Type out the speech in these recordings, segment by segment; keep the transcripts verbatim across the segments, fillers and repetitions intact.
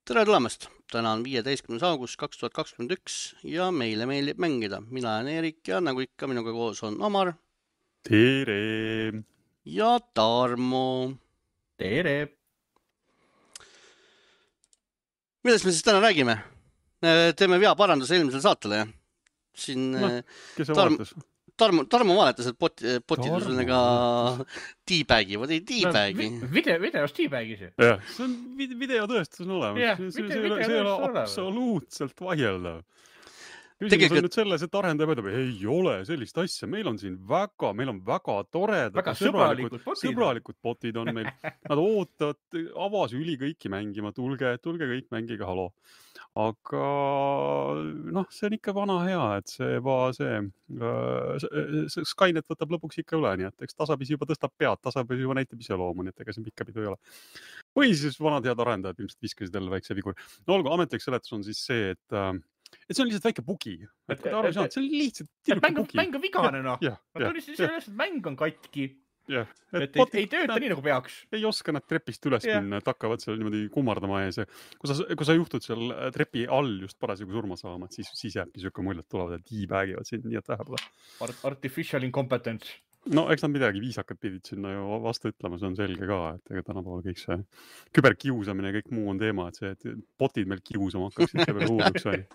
Tere tulemast! Täna on viieteistkümnes august kaks tuhat kakskümmend üks ja meile meeldib mängida. Mina olen Erik ja nagu ikka minuga koos on Omar. Tere! Ja Tarmo. Tere! Millest me siis täna räägime? Teeme vea paranduse eelmisele saatele. Siin no, kes see Tarm... vaadatas? Tarmo, Tarmo vaadatas, et pot, potidusega teabagi, või ei teabagi. No, video, videos teabagis ju. Jah, see on videotõestus on olemas. Ja, see, video, see, video see ei ole olemas. absoluutselt vaieldav. Küsimus Tegelikult... on nüüd selles, et arendaja mõtleb, ei ole sellist asja. Meil on siin väga, meil on väga toredad, väga sõbralikud, sõbralikud potid. sõbralikud potid on meil. Nad ootavad avas üli kõiki mängima. Tulge, tulge kõik mängige, halo. Aga noh, see on ikka vana hea, et see va see, see Skynet võtab lõpuks ikka üle, nii et eks tasapisi juba tõstab pead, tasapisi juba näitab ise loomu, nii et ega see pikka pidu ei ole. Või siis vanad head arendajad ilmselt viskasid jälle väikse viguri. No olgu, ametlik seletus on siis see, et, et see on lihtsalt väike bugi. Et kui ta aru saanud, see on lihtsalt tiluke bugi. Mäng on vigane, noh. Ja, ma tunnistan sellest, et mäng on katki. Ja, et et ei, ei tööta nad, nii nagu peaks. Ei oska nad trepist üles minna, et hakkavad seal niimoodi kummardama ja see, kui sa, kui sa juhtud seal trepi all just parasjagu surma saama, siis, siis jääbki sööka muljet tulevad ja tiibägivad sind nii, et vähepole. Art artificial incompetence. No eks nad midagi viisakad pidid sinna ju vastu ütlema, see on selge ka, et ega tänapäeval kõik see küberkiusamine ja kõik muu on teema, et see, et botid meil kiusama hakkaksid, see veel huuluks oli.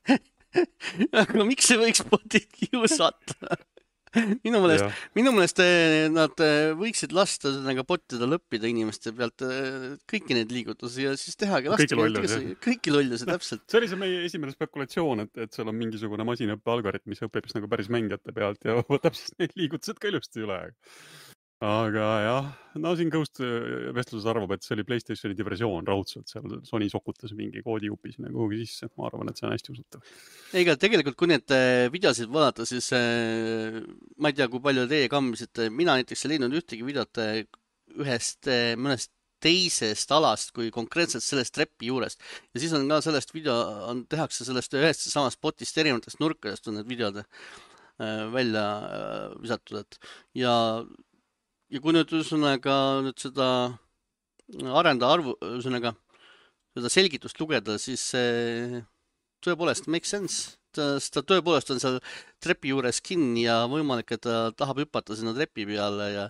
Aga miks see võiks botid kiusata? Minu mõelest, minu mõelest nad võiksid lasta nagu bottida lõppida inimeste pealt kõiki neid liigutusi ja siis tehagi kõiki lollusi. Kõiki lollusi, täpselt. See oli see meie esimene spekulatsioon, et, et seal on mingisugune masinaõppe algoritm, mis õpib nagu päris mängijate pealt ja võtab siis neid liigutused ka ilusti üle. Aga jah, no siin Ghost vestluses arvab, et see oli PlayStationi diversioon raudselt, seal Sony sokutas mingi koodijupi sinna kuhugi sisse. Ma arvan, et see on hästi usutav. Ega tegelikult, kui need videosid vaadata, siis ma ei tea, kui palju teie kammisite. Mina näiteks ei leidnud ühtegi videot ühest mõnest teisest alast kui konkreetselt sellest trepi juurest. Ja siis on ka sellest video, on, tehakse sellest ühest samast botist erinevatest nurkadest on need videod välja visatud. Et ja Ja kui nüüd üsõnaga nüüd seda arenda arvu, üsõnaga seda selgitust lugeda, siis see tõepoolest make sense. Ta, ta tõepoolest on seal trepi juures kinni ja võimalik, et ta tahab hüpata sinna trepi peale ja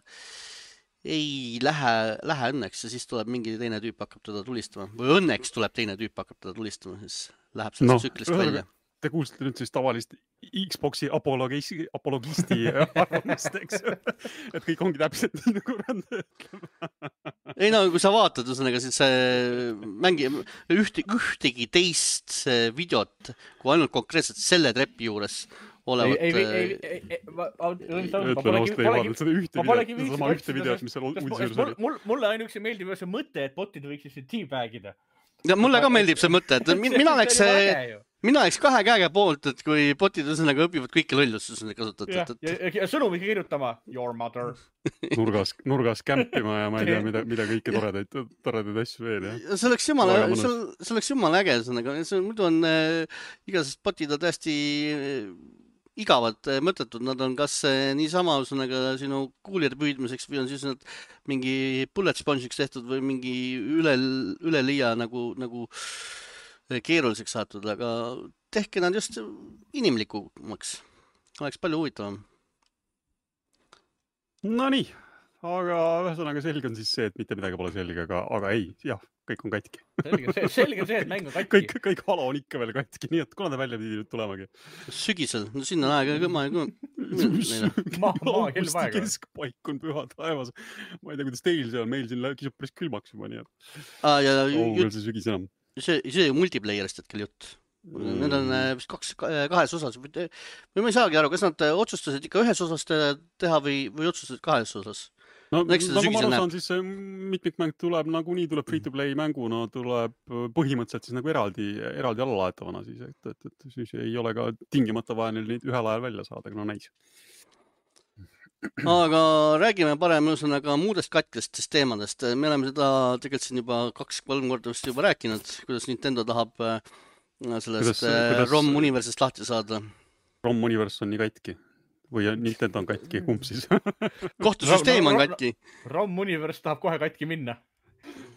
ei lähe, lähe õnneks ja siis tuleb mingi teine tüüp hakkab teda tulistama. Või õnneks tuleb teine tüüp hakkab teda tulistama, siis läheb sellest no, tsüklist välja. Te kuulsite nüüd siis tavalist Xboxi apologisti, apologisti arvamust, eks. Et kõik ongi täpselt nii, nagu rände ütleb. Ei no, kui sa vaatad, üsõnaga, siis mängi ühte, ühtegi teist videot, kui ainult konkreetselt selle trepi juures olevat... Ei, ei, ei, ei, ma polegi sama ühte videot, mis seal uudisjuures oli. Mulle ainuüksi meeldib see mõte, et botid võiksid siin teabagida. Ja mulle ka meeldib see mõte, et mina läks, mina läks kahe käega poolt, et kui botid üsõnaga õpivad kõiki lollusi kasutad. Ja, ja, ja sõnumi kirjutama your mother. Nurgas, nurgas kämpima ja ma ei tea, mida, mida kõiki toredaid, toredaid asju veel. Ja. See oleks jumala, see oleks jumala äge. Muidu on igasest botid on täiesti igavad mõttetud. Nad on kas niisama üsõnaga sinu kuulijate püüdmiseks või on siis nad mingi bullet sponge'iks tehtud või mingi üle, üle liia nagu, nagu keeruliseks saatud, aga tehke nad just inimlikumaks. Oleks palju huvitavam. No nii, aga ühesõnaga selge on siis see, et mitte midagi pole selge, aga, aga ei, jah, kõik on katki. Selge, selge on see, et mäng on katki. Kõik, kõik halo on ikka veel katki, nii et kuna ta välja pidi tulemagi? Sügisel, no sinna aega kõma ja maa, maa, kell vaega. Keskpaik on püha taevas. Ma ei tea, kuidas teil seal, meil siin kisub päris külmaks juba, nii et. Ah, ja, oh, veel see sügis enam. See, see multiplayerist hetkel jutt. Need on kaks, kahes osas. Või ma ei saagi aru, kas nad otsustasid ikka ühes osas teha või, või otsustasid kahes osas? No, nagu ma aru saan, siis see mitmikmäng tuleb, nagu nii tuleb free-to-play mänguna, tuleb põhimõtteliselt siis nagu eraldi, eraldi allalaetavana siis, et, et, et siis ei ole ka tingimata vaja neil neid ühel ajal välja saada, no näis. Aga räägime parem üsõnaga muudest katkestest teemadest. Me oleme seda tegelikult siin juba kaks-kolm korda vist juba rääkinud, kuidas Nintendo tahab sellest kuidas, kuidas... ROM Universest lahti saada. ROM Universe on nii katki. Või Nintendo on katki, kumb siis? Kohtusüsteem on katki. ROM Universe tahab kohe katki minna.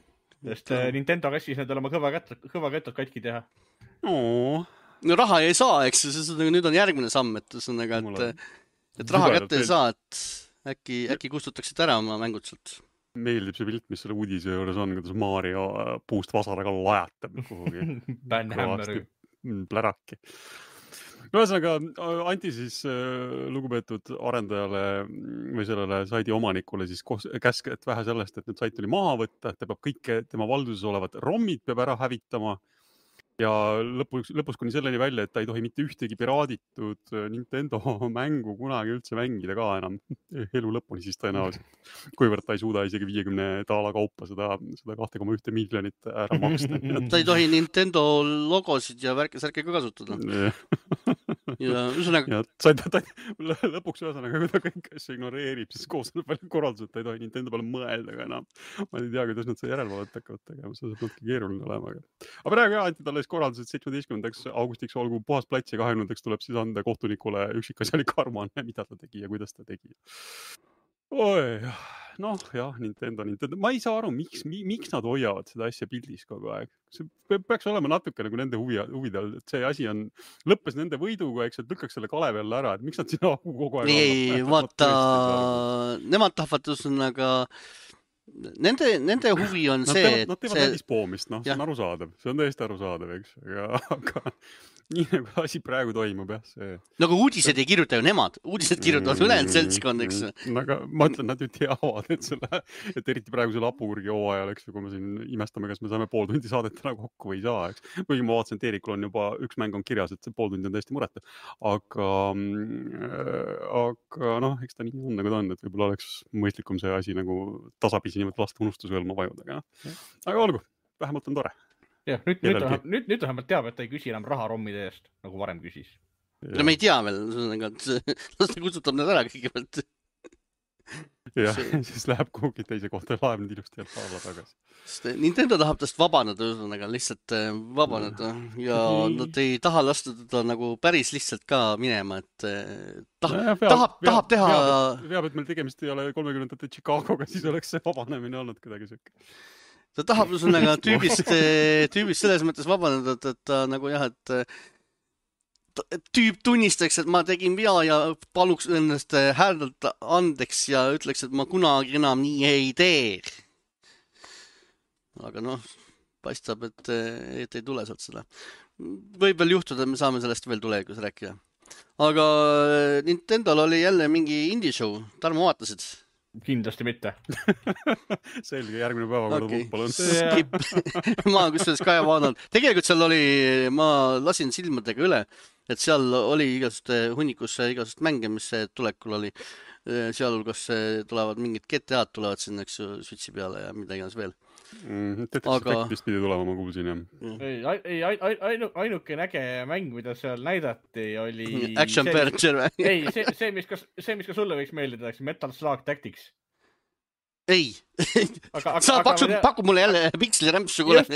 sest Nintendo kässis need olema kõva kätt, kõva kättad katki teha. Oo. No raha ei saa, eks see nüüd on järgmine samm, et ühesõnaga, et, et raha kätte ei saa, et äkki, äkki kustutaksid ära oma mängud sealt. Meeldib see pilt, mis selle uudise juures on, kuidas Mario puust vasaraga lajatab kuhugi. Banhammer. Pläraki. Ühesõnaga, Anti siis lugupeetud arendajale või sellele saidi omanikule siis käsk, et vähe sellest, et nüüd sait tuli maha võtta, et ta peab kõik tema valduses olevad rommid peab ära hävitama. Ja lõpus, lõpus kuni selleni välja, et ta ei tohi mitte ühtegi piraaditud Nintendo mängu kunagi üldse mängida ka enam elu lõpuni siis tõenäoliselt. Kuivõrd ta ei suuda isegi viiekümne daala kaupa seda, seda kahte koma üks miljonit ära maksta. Ta ei tohi Nintendo logosid ja värke särke ka kasutada. Ja, ühesõnaga... ja ta, ta, ta, lõpuks ühesõnaga, kui ta kõik asja ignoreerib, siis koos selle palju korraldus, et ta ei tohi Nintendo peale mõelda ka enam. Ma ei tea, kuidas nad see järelevalvet hakkavad tegema, see saab natuke keeruline olema. Aga praegu jah, Anti talle korraldused seitsmeteistkümnendaks augustiks olgu puhas plats ja kahekümnendaks tuleb siis anda kohtunikule üksikasjalik aruanne, mida ta tegi ja kuidas ta tegi. Oi, noh, jah, Nintendo, Nintendo. Ma ei saa aru, miks, miks nad hoiavad seda asja pildis kogu aeg. See peaks olema natuke nagu nende huvi, huvidel, et see asi on, lõppes nende võiduga, eks, et lükkaks selle Kalevi alla ära, et miks nad sinna kogu aeg... Ei, vaata, nemad tahavad ühesõnaga... Nende, nende huvi on nad see... Teevad, nad teevad välispoomist, noh, see on arusaadav. See on täiesti arusaadav, eks. Aga, aga nii nagu asi praegu toimub, jah, see... Nagu uudised ei kirjuta ju nemad. Uudised kirjutavad mm, ülejäänud seltskond, eks. Aga ma ütlen, nad ju teavad, et, selle, et eriti praegu selle apurgi hooajal, eks, kui me siin imestame, kas me saame pool tundi saadetena kokku või ei saa, eks. Kuigi ma vaatasin, et Eerikul on juba üks mäng on kirjas, et see pool tundi on täiesti mureta. Aga, aga noh, eks ta nii on, nagu ta on, et võib-olla oleks mõistlikum see asi nagu tasapisi nimelt lasta unustusvõlma vajuda. Aga olgu, vähemalt on tore. Ja, nüüd, nüüd, nüüd, nüüd, nüüd vähemalt teab, et ta ei küsi enam raha rommide eest, nagu varem küsis. Ja. No me ei tea veel, las ta kutsutab need ära kõigepealt. Ja, siis läheb kuhugi teise kohta ja laeb nüüd ilusti jälle alla tagasi. Nintendo tahab tast vabaneda, ühesõnaga lihtsalt vabaneda ja nad ei taha lasta teda nagu päris lihtsalt ka minema, et tahab, ja, veab, tahab, veab, tahab teha... Veab, veab, et meil tegemist ei ole kolmekümnendate Chicagoga, siis oleks see vabanemine olnud kuidagi söke. Ta tahab ühesõnaga tüübist, tüübist selles mõttes vabaneda, et ta nagu jah, et tüüp tunnistaks, et ma tegin vea ja paluks ennast hääldalt andeks ja ütleks, et ma kunagi enam nii ei tee. Aga noh, paistab, et, et ei tule sealt seda. Võib veel juhtuda, et me saame sellest veel tulevikus rääkida. Aga Nintendol oli jälle mingi indie show. Tarmo vaatasid? Kindlasti mitte. Selge, järgmine päevakord okay. Palun. Skip. Ma kusjuures ka ei vaadanud. Tegelikult seal oli, ma lasin silmadega üle, et seal oli igasust hunnikus igasust mänge, mis tulekul oli. Sealhulgas tulevad mingid G T A-d tulevad sinna, eks ju, Switchi peale ja mida iganes veel. Mm, Tetris Aga... Effectist pidi tulema, ma kuulsin, jah. Ei, ei ainu, ainuke näge mäng, mida seal näidati, oli... Action Furniture või? Ei, see, see, mis ka, see, mis ka sulle võiks meeldida, Metal Slug Tactics. Ei. Aga, aga, Sa paku, aga... paku mulle jälle pikslirämpsu, kuule.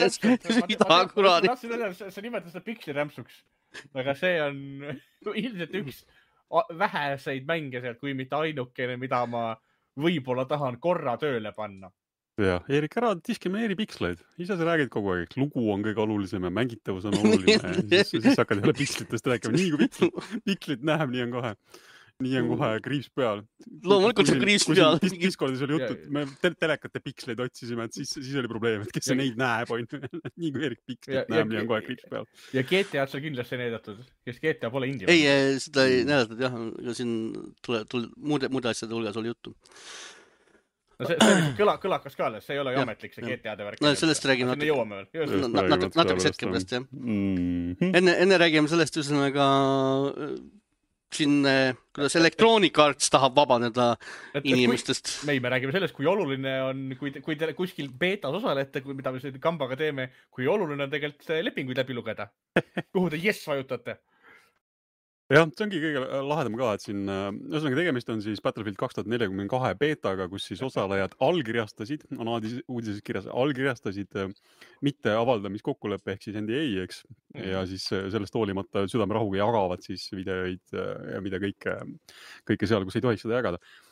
Sa nimetad seda pikslirämpsuks. Aga see on ilmselt üks väheseid mänge sealt, kui mitte ainukene, mida ma võib-olla tahan korra tööle panna. Ja, Eerik, ära diskrimineeri piksleid. Ise sa räägid kogu aeg, lugu on kõige olulisem ja mängitavus on oluline. Ja siis, siis hakkad jälle pikslitest rääkima. Nii kui pikslit, pikslit näeb, nii on kohe. Nii on kohe kriips peal. Loomulikult see kriips peal. Discordis oli jutud, me telekate piksleid otsisime, et siis, siis oli probleem, et kes see neid näeb. Nii kui Eerik pikslit näeb, nii on kohe kriips peal. Ja G T A-d seal kindlasti näidatud, kes G T A pole indie. Ei, seda ei näidatud, jah. Siin tule, tule, muude, muude asjade hulgas oli juttu. No see, see mis kõla, kõlakas ka alles, see ei ole ju ametlik see G T A-de värk. No sellest räägime natuke, natuke hetke pärast, jah. Enne, enne räägime sellest ühesõnaga siin, kuidas Electronic Arts tahab vabaneda et, inimestest. Et kui, me, me räägime sellest, kui oluline on, kui te, kui te kuskil beetas osalete, mida me selle kambaga teeme, kui oluline on tegelikult lepinguid läbi lugeda. Kuhu te yes vajutate? Jah, see ongi kõige lahedam ka, et siin, ühesõnaga tegemist on siis Battlefield kaks tuhat nelikümmend kaks betaga, kus siis osalejad allkirjastasid, on uudises kirjas, allkirjastasid mitte avaldamiskokkuleppe ehk siis N D A, eks, ja siis sellest hoolimata südamerahuga jagavad siis videoid ja mida kõike, kõike seal, kus ei tohiks seda jagada.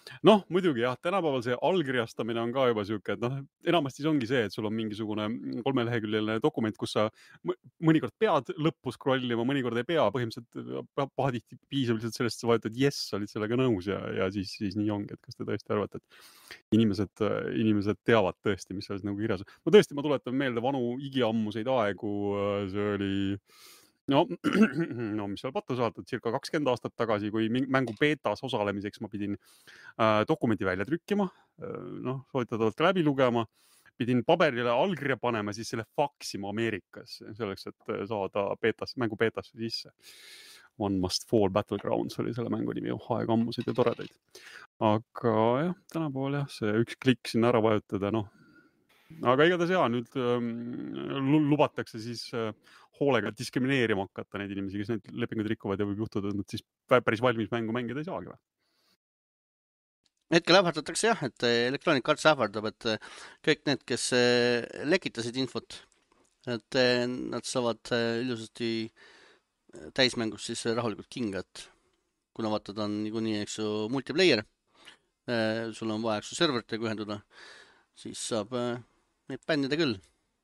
noh, muidugi jah, tänapäeval see allkirjastamine on ka juba siuke, et noh, enamasti see ongi see, et sul on mingisugune kolmeleheküljeline dokument, kus sa mõnikord pead lõppu scrollima, mõnikord ei pea, põhimõtteliselt pahatihti piisab lihtsalt sellest, sa vajutad yes, olid sellega nõus ja, ja siis, siis nii ongi, et kas te tõesti arvate, et inimesed, inimesed teavad tõesti, mis selles nagu kirjas on. Ma tõesti, ma tuletan meelde vanu igiammuseid aegu, see oli no, no mis seal pattu saata, circa kakskümmend aastat tagasi, kui mängu beetas osalemiseks ma pidin äh, dokumenti välja trükkima, noh, soovitavalt läbi lugema, pidin paberile allkirja panema, siis selle faksima Ameerikas, selleks, et saada beetas, mängu beetasse sisse. One Must Fall Battlegrounds oli selle mängu nimi, oh, aeg ammusid ja toredaid. Aga jah, tänapool jah, see üks klikk sinna ära vajutada, noh, aga igatahes jaa, nüüd ähm, lubatakse siis äh, hoolega diskrimineerima hakata neid inimesi, kes need lepingud rikuvad ja võib juhtuda, et nad siis päris valmis mängu mängida ei saagi või? Hetkel ähvardatakse jah, et Electronic Arts ähvardab, et kõik need, kes lekitasid infot, et nad saavad ilusasti täismängus siis rahulikult kinga, et kuna vaatad on niikuinii, eks ju, multiplayer, sul on vaja, eks ju, serveritega ühenduda, siis saab neid bännida küll.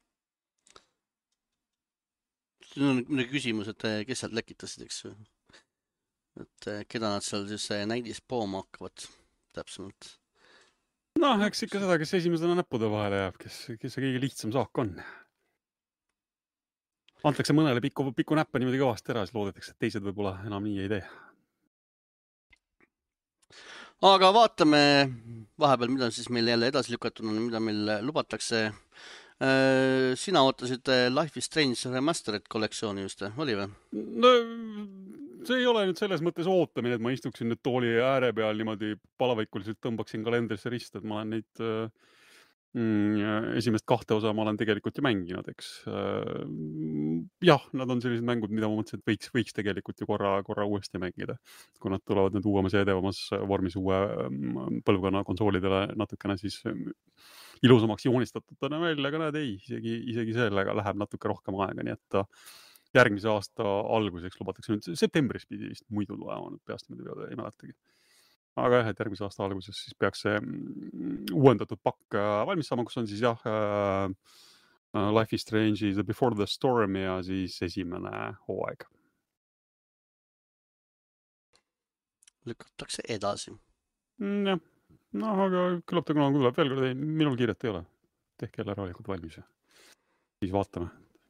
See on muidugi küsimus, et kes sealt lekitasid, eks ju. Et keda nad seal siis näidis pooma hakkavad täpsemalt. Noh, eks ikka seda, kes esimesena näppude vahele jääb, kes, kes see kõige lihtsam saak on. Antakse mõnele pikku, pikku näppe niimoodi kõvasti ära, siis loodetakse, et teised võib-olla enam nii ei tee. Aga vaatame vahepeal, mida siis meil jälle edasi lükatud on, mida meil lubatakse. Sina ootasid Life is Strange Remastered kollektsiooni just, oli või? No, see ei ole nüüd selles mõttes ootamine, et ma istuksin nüüd tooli ääre peal niimoodi palavikuliselt tõmbaksin kalendrisse rist, et ma olen neid mm, esimest kahte osa ma olen tegelikult ju mänginud, eks. Jah, nad on sellised mängud, mida ma mõtlesin, et võiks, võiks tegelikult ju korra, korra uuesti mängida, kui nad tulevad nüüd uuemas ja edevamas vormis uue põlvkonna konsoolidele natukene siis ilusamaks joonistatutena välja, aga näed ei, isegi, isegi sellega läheb natuke rohkem aega, nii et järgmise aasta alguseks lubatakse nüüd septembris pidi vist muidu tulema, nüüd peast muidu ei mäletagi. Aga jah, et järgmise aasta alguses siis peaks see uuendatud pakk valmis saama, kus on siis jah uh, Life is Strange, The Before the Storm ja siis esimene hooaeg. Lükatakse edasi. Mm, jah, no aga küllap ta kunagi tuleb veel kord, ei, minul kiiret ei ole. Tehke jälle rahulikult valmis ja siis vaatame.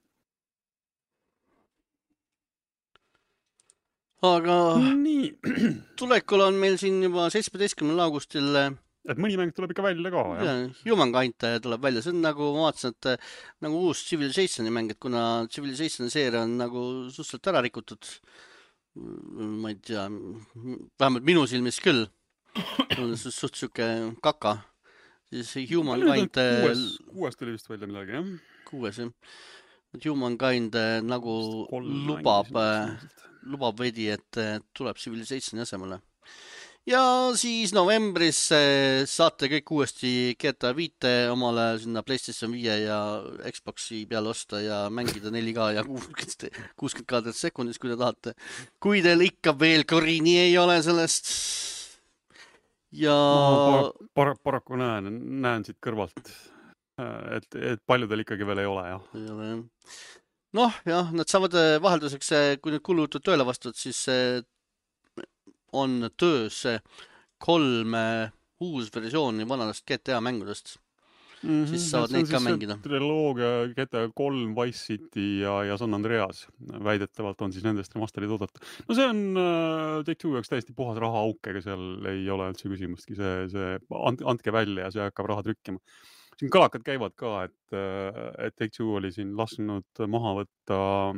Aga nii. tulekul on meil siin juba seitsmeteistkümnendal augustil et mõni mäng tuleb ikka välja ka, jah? Ja, Humankind tuleb välja. See on nagu, ma vaatasin, et nagu uus Civilizationi mäng, et kuna Civilizationi seeria on nagu suhteliselt ära rikutud, ma ei tea, vähemalt minu silmis küll, on suht siuke kaka, siis Humankind kuues, kuues tuli vist välja midagi, jah? Kuues, jah. Humankind nagu lubab lubab veidi, et tuleb Civilizationi asemele. Ja siis novembris saate kõik uuesti G T A viite omale sinna PlayStation viie ja Xboxi peale osta ja mängida neli K ja kuuskümmend kaadrit sekundis, kui te tahate. Kui teil ikka veel kõrini ei ole sellest. Ja no, par paraku näen, näen siit kõrvalt, et, et paljudel ikkagi veel ei ole, jah. Ei ole, jah. Noh, jah, nad saavad vahelduseks, kui nüüd kulutud tööle vastud, siis on töös kolm uus versiooni vanadest G T A mängudest. Mm-hmm. Siis saavad neid ka mängida. Triloogia G T A kolm, Vice City ja, ja San Andreas. Väidetavalt on siis nendest remasterid oodatud. No see on uh, Take-Two jaoks täiesti puhas raha auk, ega seal ei ole üldse küsimustki. See, see andke välja ja see hakkab raha trükkima. Siin kõlakad käivad ka, et, et Take-Two oli siin lasknud maha võtta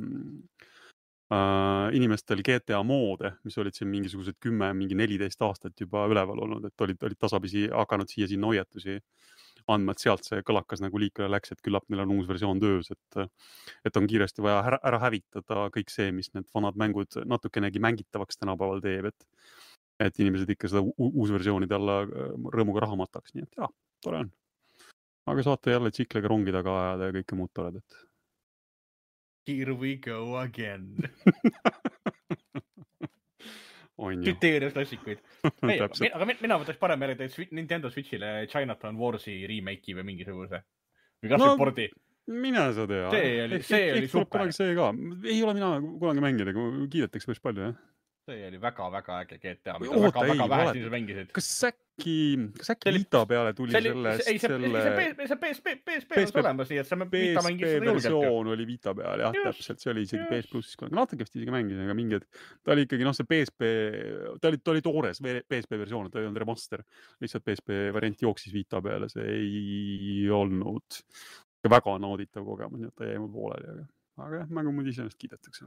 äh, inimestel G T A moode, mis olid siin mingisugused kümme, mingi neliteist aastat juba üleval olnud, et olid, olid tasapisi hakanud siia siin hoiatusi andma, et sealt see kõlakas nagu liikvele läks, et küllap neil on uus versioon töös, et, et on kiiresti vaja ära, ära hävitada kõik see, mis need vanad mängud natukenegi mängitavaks tänapäeval teeb, et, et inimesed ikka seda uus versioonide alla rõõmuga raha mataks, nii et jah, tore on. Aga saate jälle tsiklega rongi taga ajada ja kõike muud toredat. Here we go again. On tüteerias klassikuid. Ei, aga mina võtaks parem järgi Nintendo Switchile Chinatown Warsi remake'i või mingisuguse. Või kas no, pordi. Mine sa tea. See oli, see oli super. See ka. Ei ole mina kunagi mängida, kui kiidetakse päris palju, jah. See oli väga-väga äge G T A, mida Oota, väga, väga vähe inimesed mängisid. Kas äkki, kas äkki Vita peale tuli see sellest? Ei, see, selle... see P S P, P S P on olemas, nii et see Vita mängis seda julgelt. versioon oli Vita peal, jah, just, täpselt. See oli isegi P S Plus. Natuke vist isegi mängisin, aga mingid. Ta oli ikkagi, noh, see P S P, ta oli, ta oli toores P S P versioon, ta ei olnud remaster. Lihtsalt P S P variant jooksis Vita peale, see ei olnud väga nauditav kogemus, nii et ta jäi mul pooleli, aga, aga jah, mängu muid iseenesest kiidetakse.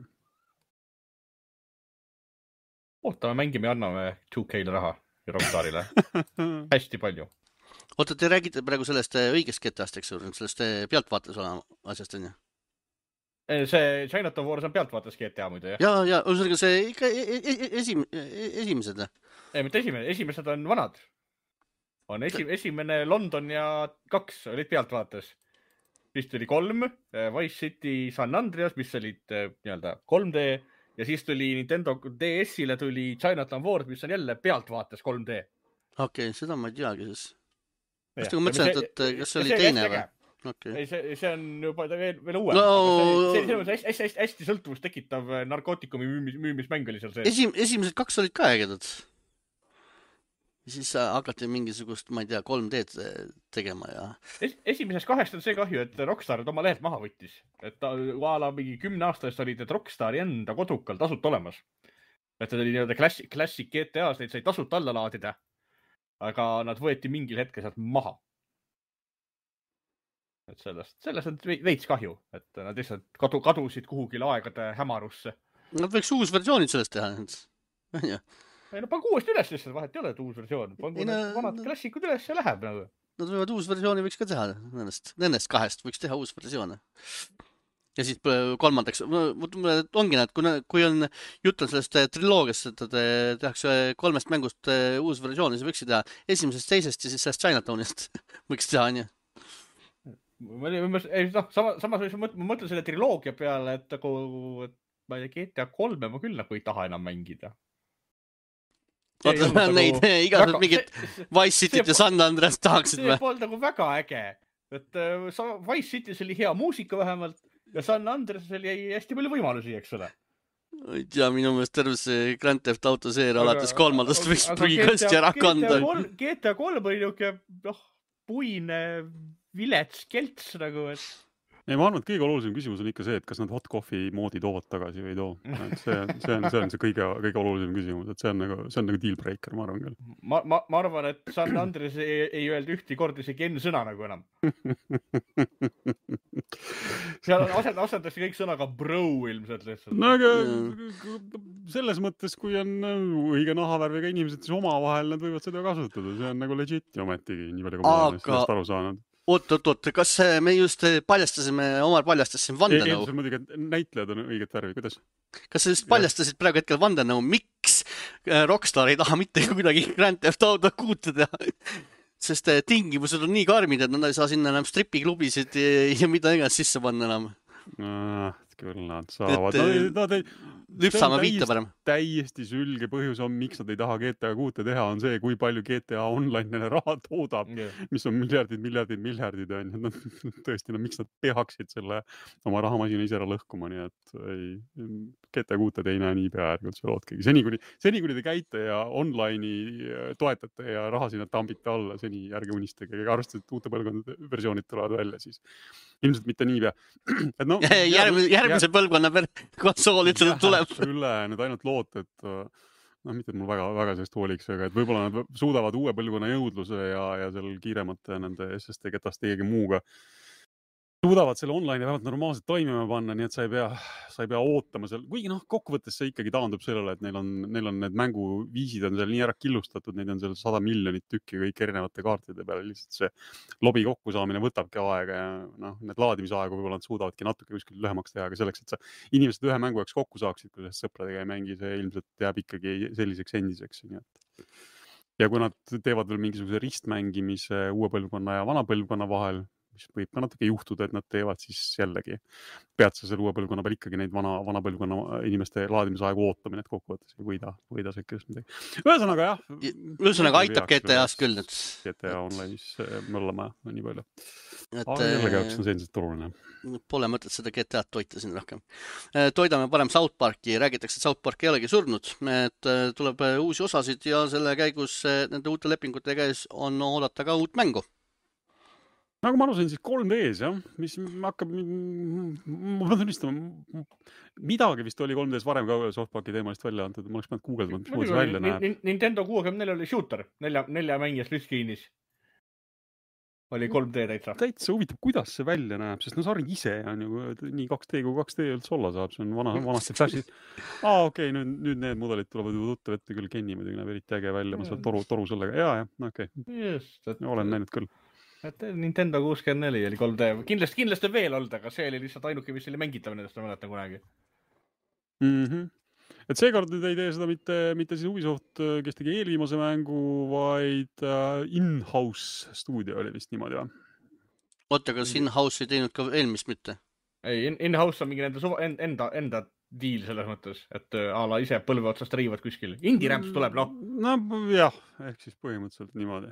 Oota, me mängime ja anname two K-le raha ja Rockstarile. Hästi palju. Oota, te räägite praegu sellest õigest G T A-st, eks ju, sellest pealtvaates olema asjast, on ju? See Chinatown Wars on pealtvaates G T A muidu, jah? Ja, ja, ühesõnaga see ikka esim, esimesed. Ei, mitte esimene, esimesed on vanad. On esi, esimene London ja kaks olid pealtvaates. Vist oli kolm, Vice City, San Andreas, mis olid nii-öelda kolm D. Ja siis tuli Nintendo D S-ile tuli Chinatown Wars, mis on jälle pealtvaates kolm D. Okei, okay, seda ma ei teagi siis. Kas te mõtlesin, et kas see oli see teine või? Okay. Ei, see, see on juba veel, veel uuem. No, see, see on hästi, hästi, hästi sõltuvust tekitav narkootikumi müümis, müümismäng oli seal see. Esim, esimesed kaks olid ka ägedad. Ja siis hakati mingisugust, ma ei tea, kolm D tegema ja... Es, esimeses kahest on see kahju, et Rockstar oma lehelt maha võttis. Et ta vaala mingi kümne aastast olid, et Rockstari enda kodukal tasut olemas. Et ta oli nii-öelda klassik, klassik G T A-s, neid sai tasut alla laadida. Aga nad võeti mingil hetkel sealt maha. Et sellest, sellest on veits kahju, et nad lihtsalt kadu, kadusid kuhugile aegade hämarusse. Nad võiks uus versioonid sellest teha. Ja. Ei, no pangu uuesti üles lihtsalt, vahet ei ole, et uus versioon. Pangu ei, need no, vanad klassikud üles ja läheb nagu. Nad võivad uus versiooni võiks ka teha. Nendest, nendest kahest võiks teha uus versioone. Ja siis kolmandaks, ongi näed, kui, kui on jutt on sellest triloogiast, et tehakse kolmest mängust uus versioon, siis võiks teha esimesest, teisest ja siis sellest Chinatownist võiks teha, nii. Ma, ma, ei, no, sama, samas ma mõtlen selle triloogia peale, et nagu, et ma ei tea, G T A kolme ma küll nagu ei taha enam mängida. Oota, nagu neid igasugused mingid Vice Cityt ja San Andreas tahaksid või? See polnud nagu väga äge. Et uh, Vice City's oli hea muusika vähemalt ja San Andreas oli hästi palju võimalusi, eks ole. Ei tea, minu meelest terve see Grand Theft Auto seeria alates kolmandast võiks prügast ja ära kanda. G T A kolm oli niuke, noh, puine vilets kelts nagu, et... Ei, ma arvan, et kõige olulisem küsimus on ikka see, et kas nad hot coffee moodi toovad tagasi või ei too. Et see, see on see, on see kõige, kõige olulisem küsimus, et see on nagu, see on nagu deal breaker, ma arvan küll. Ma, ma, ma arvan, et San Andres ei, ei öeldi ühti korda isegi enne sõna nagu enam. Seal asend, asendasti kõik sõnaga bro ilmselt lihtsalt. No aga selles mõttes, kui on õige nahavärviga inimesed, siis oma vahel nad võivad seda kasutada. See on nagu legit ja ometigi, nii palju kui ma olen sellest aru saanud. Oot, oot, oot, kas me just paljastasime, Omar paljastasime vandenõu? Eeldusel muidugi, et näitlejad on õiget värvi, kuidas? Kas sa just paljastasid praegu hetkel vandenõu, miks Rockstar ei taha mitte kuidagi Grand Theft Auto kuute teha? Sest tingimused on nii karmid, et nad ei saa sinna enam stripiklubisid ja mida iganes sisse panna enam. Ah, küll nad saavad. Et, nad ei, lüpsame viite parem. Täiesti sülge põhjus on, miks nad ei taha G T A kuute teha, on see, kui palju G T A online neile raha toodab, yeah. Mis on miljardid, miljardid, miljardid. No, tõesti, no, miks nad peaksid selle oma rahamasina ise ära lõhkuma, nii et ei, G T A kuute te ei näe nii peaärgult see loodkegi. Seni, kuni, seni, kuni te käite ja online'i toetate ja raha sinna tambite alla, seni ärge unistage. Arvestades, et uute põlvkondade versioonid tulevad välja, siis ilmselt mitte nii pea. Et no, järgmise, järgmise põlvkonna konsoolid seda tuleb. Üle nüüd ainult loota, et noh, mitte et mul väga, väga sellest hooliks, aga et võib-olla nad suudavad uue põlvkonna jõudluse ja, ja seal kiiremate nende S S D ketast teiegi muuga suudavad selle online vähemalt normaalselt toimima panna, nii et sa ei pea, sa ei pea ootama seal. Kuigi noh, kokkuvõttes see ikkagi taandub sellele, et neil on, neil on need mänguviisid on seal nii ära killustatud, neid on seal sada miljonit tükki kõik erinevate kaartide peale. Lihtsalt see lobi kokkusaamine võtabki aega ja noh, need laadimisaegu võib-olla nad suudavadki natuke kuskil lühemaks teha, aga selleks, et sa inimesed ühe mängu jaoks kokku saaksid, kui sellest sõpradega ei mängi, see ilmselt jääb ikkagi selliseks endiseks. Nii et. Ja kui nad teevad veel mingisuguse ristmängimise uue põlvkonna ja vana põlvkonna vahel, mis võib ka natuke juhtuda, et nad teevad siis jällegi, pead sa selle uue põlvkonna peal ikkagi neid vana, vana põlvkonna inimeste laadimisaegu ootamine, et kokkuvõttes ei võida, võida see ikka just midagi. Ühesõnaga jah. Ühesõnaga aitab G T A-s küll nüüd. G T A online'is möllama nii palju. Et, aga jällegi jaoks on see endiselt oluline. Pole mõtet seda G T A-t toita siin rohkem. Toidame parem South Parki, räägitakse, et South Park ei olegi surnud, et tuleb uusi osasid ja selle käigus nende uute lepingute käes on oodata ka uut mängu. Nagu ma arusin, siis kolm D-s, jah, mis hakkab, ma pean tunnistama, midagi vist oli kolm D-s varem ka South Parki teemalist välja antud, ma oleks pidanud guugeldama, mis muud see välja näeb. Nintendo kuuekümne neli oli shooter, nelja, nelja mängija split-screenis. Oli kolm D täitsa. Täitsa huvitav, kuidas see välja näeb, sest no sari ise on ju nii kaks D kui kaks D üldse olla saab, see on vana, vanasti flashid. Aa, okei, okay, nüüd, nüüd need mudelid tulevad juba tuttav ette, küll Kenny muidugi näeb eriti äge välja, ma saan toru, toru sellega. Jaa, jah, okei. Okay. Just, et... Olen näinud küll. Et Nintendo kuuskümmend neli oli kolm D. Kindlasti, kindlasti veel olnud, aga see oli lihtsalt ainuke, mis oli mängitavane, nendest ma mäletan kunagi. Mhm. Et seekord nüüd ei tee seda mitte, mitte siis Ubisoft, kes tegi eelviimase mängu, vaid in-house stuudio oli vist niimoodi, või? Oota, kas in-house ei teinud ka eelmist mitte? Ei, in-house on mingi nende suva, enda, enda diil selles mõttes, et a la ise põlve otsast riivad kuskil. Indie Ramps tuleb, noh. No jah, ehk siis põhimõtteliselt niimoodi.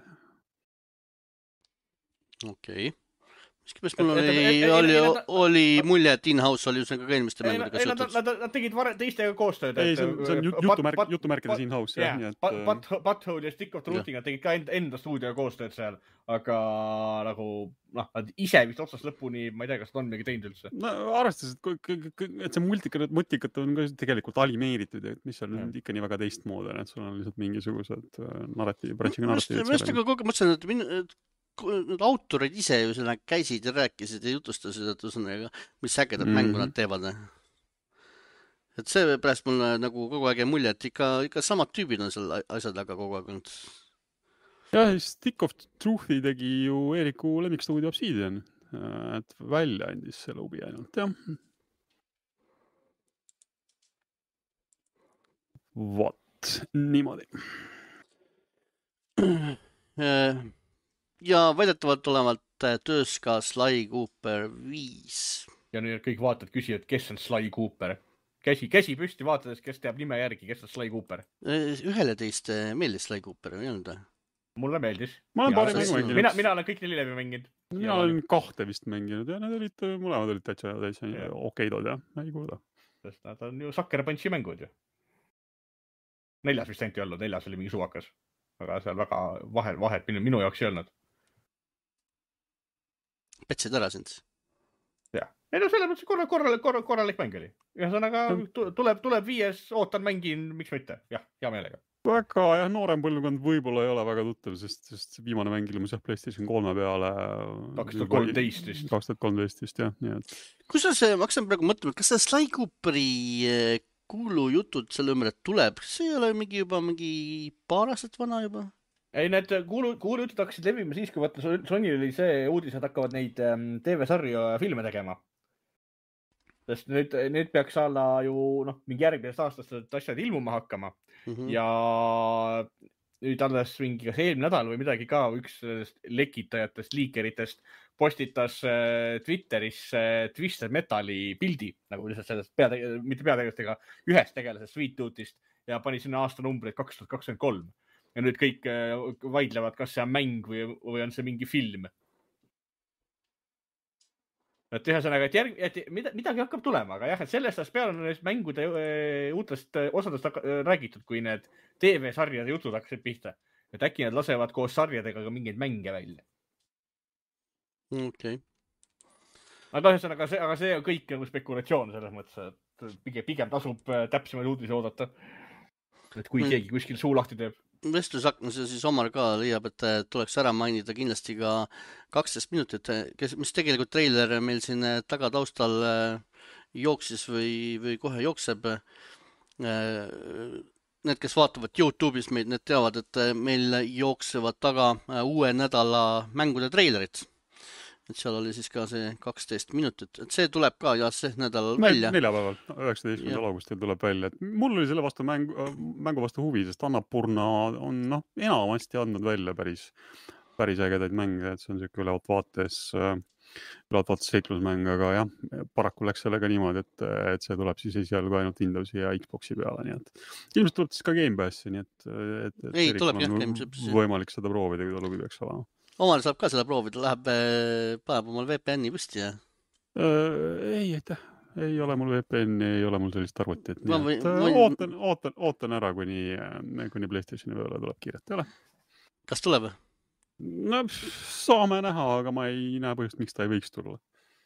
Okei. Okay. Miskipest mul oli, oli, oli mulje, et in-house oli just nagu ka eelmiste mängudega seotud. Nad, nad tegid vare, teistega koostööd. Ei, see on, see on jutumärk, jutumärkides in-house. Yeah, yeah. Butthole ja Stick of Truthing tegid ka enda, enda stuudio koostööd seal, aga nagu noh, nad ise vist otsast lõpuni, ma ei tea, kas nad on midagi teinud üldse. No arvestades, et see multikat, multikat on ka tegelikult animeeritud, et mis seal nüüd ikka nii väga teistmoodi, et sul on lihtsalt mingisugused narratiivi, branchiga narratiivid. Just nagu kogu mõtlesin, et min... Need autorid ise ju selle käisid ja rääkisid ja jutustasid, et usõnaga, mis ägedad mm-hmm. mängu nad teevad. Et see pärast mul nagu kogu aeg mulje, et ikka, ikka samad tüübid on seal asjad aga kogu aeg olnud. Jah, Stick of Truthi tegi ju Eeriku lemmikstuudio Obsidian, et välja andis selle ubi ainult, jah. Vot, niimoodi. Ja väidetavalt olevalt töös ka Sly Cooper viis. Ja nüüd kõik vaatad, küsivad, kes on Sly Cooper. Käsi, käsi püsti vaatades, kes teab nime järgi, kes on Sly Cooper. Ühele teist meeldis Sly Cooper, või olnud? Mulle meeldis. Ma olen paari mängu mänginud. Mina, mina olen kõik neli läbi mänginud. Mina olen kahte vist mänginud ja need olid, mõlemad olid täitsa, täitsa ja. Okeidod ja ei kuulda. Sest nad on ju Sucker Punchi mängud ju. Neljas vist ainult ei olnud, neljas oli mingi suvakas. Aga seal väga vahe, vahet minu, minu jaoks ei olnud. Petsid ära sind? Jah. Ei no selles mõttes korra, korralik, korra, korralik mäng oli. Ühesõnaga tuleb, tuleb viies, ootan mängin, miks mitte? Jah, hea meelega. Väga jah, noorem põlvkond võib-olla ei ole väga tuttav, sest, sest viimane mäng ilmus jah PlayStation kolme peale. kaks tuhat kolmteist vist. kaks tuhat kolmteist vist, jah. Nii et... Kus see, ma hakkasin praegu mõtlema, kas see Sly Cooperi kuulu jutud selle ümber, et tuleb? See ei ole mingi juba mingi paar aastat vana juba? Ei, need kuulu, kuulujutud hakkasid levima siis, kui võtta Sony oli see uudis, et hakkavad neid T V-sarju ja filme tegema. Sest nüüd, nüüd peaks olla ju noh, mingi järgmisest aastast et asjad ilmuma hakkama. Mm-hmm. Ja nüüd alles mingi kas eelmine nädal või midagi ka üks lekitajatest, liikeritest postitas Twitteris Twisted Metali pildi, nagu lihtsalt sellest peade, mitte peategelastega, ühest tegelasest Sweet Toothist ja pani sinna aastanumbreid kaks tuhat kakskümmend kolm. Ja nüüd kõik vaidlevad, kas see on mäng või, või on see mingi film. Et ühesõnaga, et, järg, et midagi hakkab tulema, aga jah, et sellest ajast peale on neist mängude uutest osadest räägitud, kui need T V-sarjade jutud hakkasid pihta. Et äkki nad lasevad koos sarjadega ka mingeid mänge välja. Okei. Okay. Aga ühesõnaga, see, aga see on kõik nagu spekulatsioon selles mõttes, et pigem, pigem tasub täpsemaid uudisi oodata. Et kui keegi kuskil suu lahti teeb. Vestlusaknas ja siis Omar ka leiab, et tuleks ära mainida kindlasti ka kaksteist minutit, kes, mis tegelikult treiler meil siin tagataustal jooksis või, või kohe jookseb. Need, kes vaatavad YouTube'is meid, need teavad, et meil jooksevad taga uue nädala mängude treilerid. Et seal oli siis ka see kaksteist minutit, et see tuleb ka ja see nädalal välja. Neljapäeval, üheksateistkümnendal augustil tuleb välja. Et mul oli selle vastu mängu, mängu vastu huvi, sest Annapurna on no, enamasti andnud välja päris, päris ägedaid mänge, et see on siuke ülevalt vaates ülaltvaatus seiklusmäng, aga jah, paraku läks sellega niimoodi, et, et see tuleb siis esialgu ainult Windowsi ja Xboxi peale, nii et ilmselt tuleb siis ka Game Passi, nii et, et, et Ei, Erikul tuleb jah on Game Passi. võimalik seda proovida, kui ta lugu peaks olema. Omal saab ka seda proovida, läheb, paneb omal V P N-i püsti ja Ei, aitäh. Ei ole mul V P N-i, ei ole mul sellist arvutit. Nii Ma või- et või- ootan, ootan, ootan ära, kuni, kuni PlayStationi peale tuleb kiiret. Ei ole? kas tuleb? No, saame näha, aga ma ei näe põhjust, miks ta ei võiks tulla.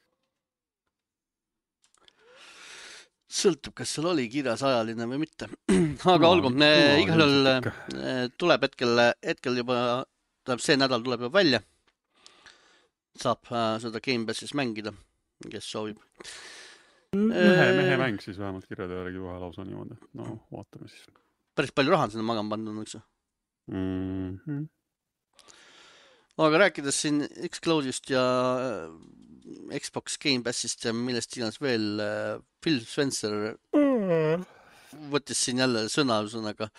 Sõltub, kas seal oli kirjas ajaline või mitte. Aga No, olgu, no, igal juhul ilmselt eh, tuleb hetkel, hetkel juba, tähendab see nädal tuleb juba välja. Saab äh, seda Game Passis mängida, kes soovib. Mehe, mehe mäng siis vähemalt kirjade järgi kohe lausa niimoodi. No, vaatame siis. Päris palju raha on sinna magama pandud, eks ju. Mm-hmm. Aga rääkides siin Xcloudist ja Xbox Game Passist ja millest iganes veel, Phil Spencer võttis siin jälle sõna ühesõnaga.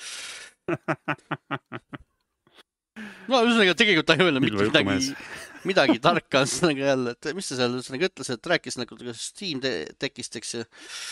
No ühesõnaga tegelikult ta ei öelnud mitte midagi, midagi tarka ühesõnaga jälle, et mis ta seal ühesõnaga ütles, et rääkis nagu Steam Deckist, eks ju.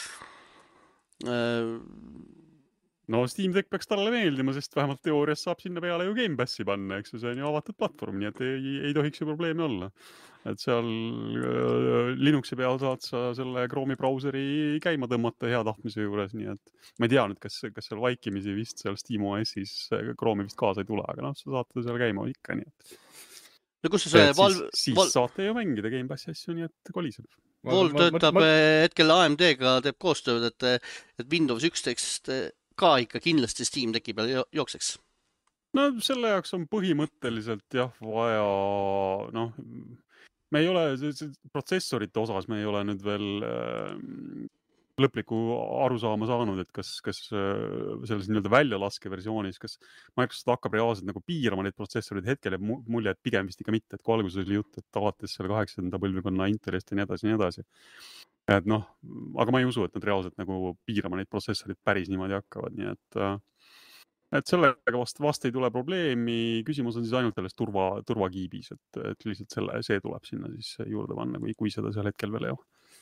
No Steam Deck peaks talle meeldima, sest vähemalt teoorias saab sinna peale ju Game Passi panna, eks ju, see on ju avatud platvorm, nii et ei, ei tohiks ju probleemi olla. Et seal äh, Linuxi peal saad sa selle Chrome'i brauseri käima tõmmata hea tahtmise juures, nii et ma ei tea nüüd, kas, kas seal vaikimisi vist seal SteamOS-is Chrome'i vist kaasa ei tule, aga noh, sa saate seal käima ikka, nii et no kus see Valve... Siis, siis Val... saate ju mängida Game Passi asju, nii et koliseb. Valve töötab ma, ma, ma... hetkel A M D-ga teeb koostööd, et, et Windows üksteist ka ikka kindlasti Steam Decki peal jookseks. No selle jaoks on põhimõtteliselt jah vaja, noh, me ei ole, protsessorite osas me ei ole nüüd veel äh, lõpliku arusaama saanud, et kas, kas selles nii-öelda väljalaske versioonis, kas Microsoft hakkab reaalselt nagu piirama neid protsessorid hetkel ja mulje, et pigem vist ikka mitte, et kui alguses oli jutt, et alates selle kaheksanda põlvkonna Intelist ja nii edasi ja nii edasi. Et noh, aga ma ei usu, et nad reaalselt nagu piirama neid protsessorid päris niimoodi hakkavad, nii et, et sellega vast, vast ei tule probleemi. Küsimus on siis ainult selles turva, turvakiibis, et, et lihtsalt selle, see tuleb sinna siis juurde panna, kui, kui seda seal hetkel veel ei ole.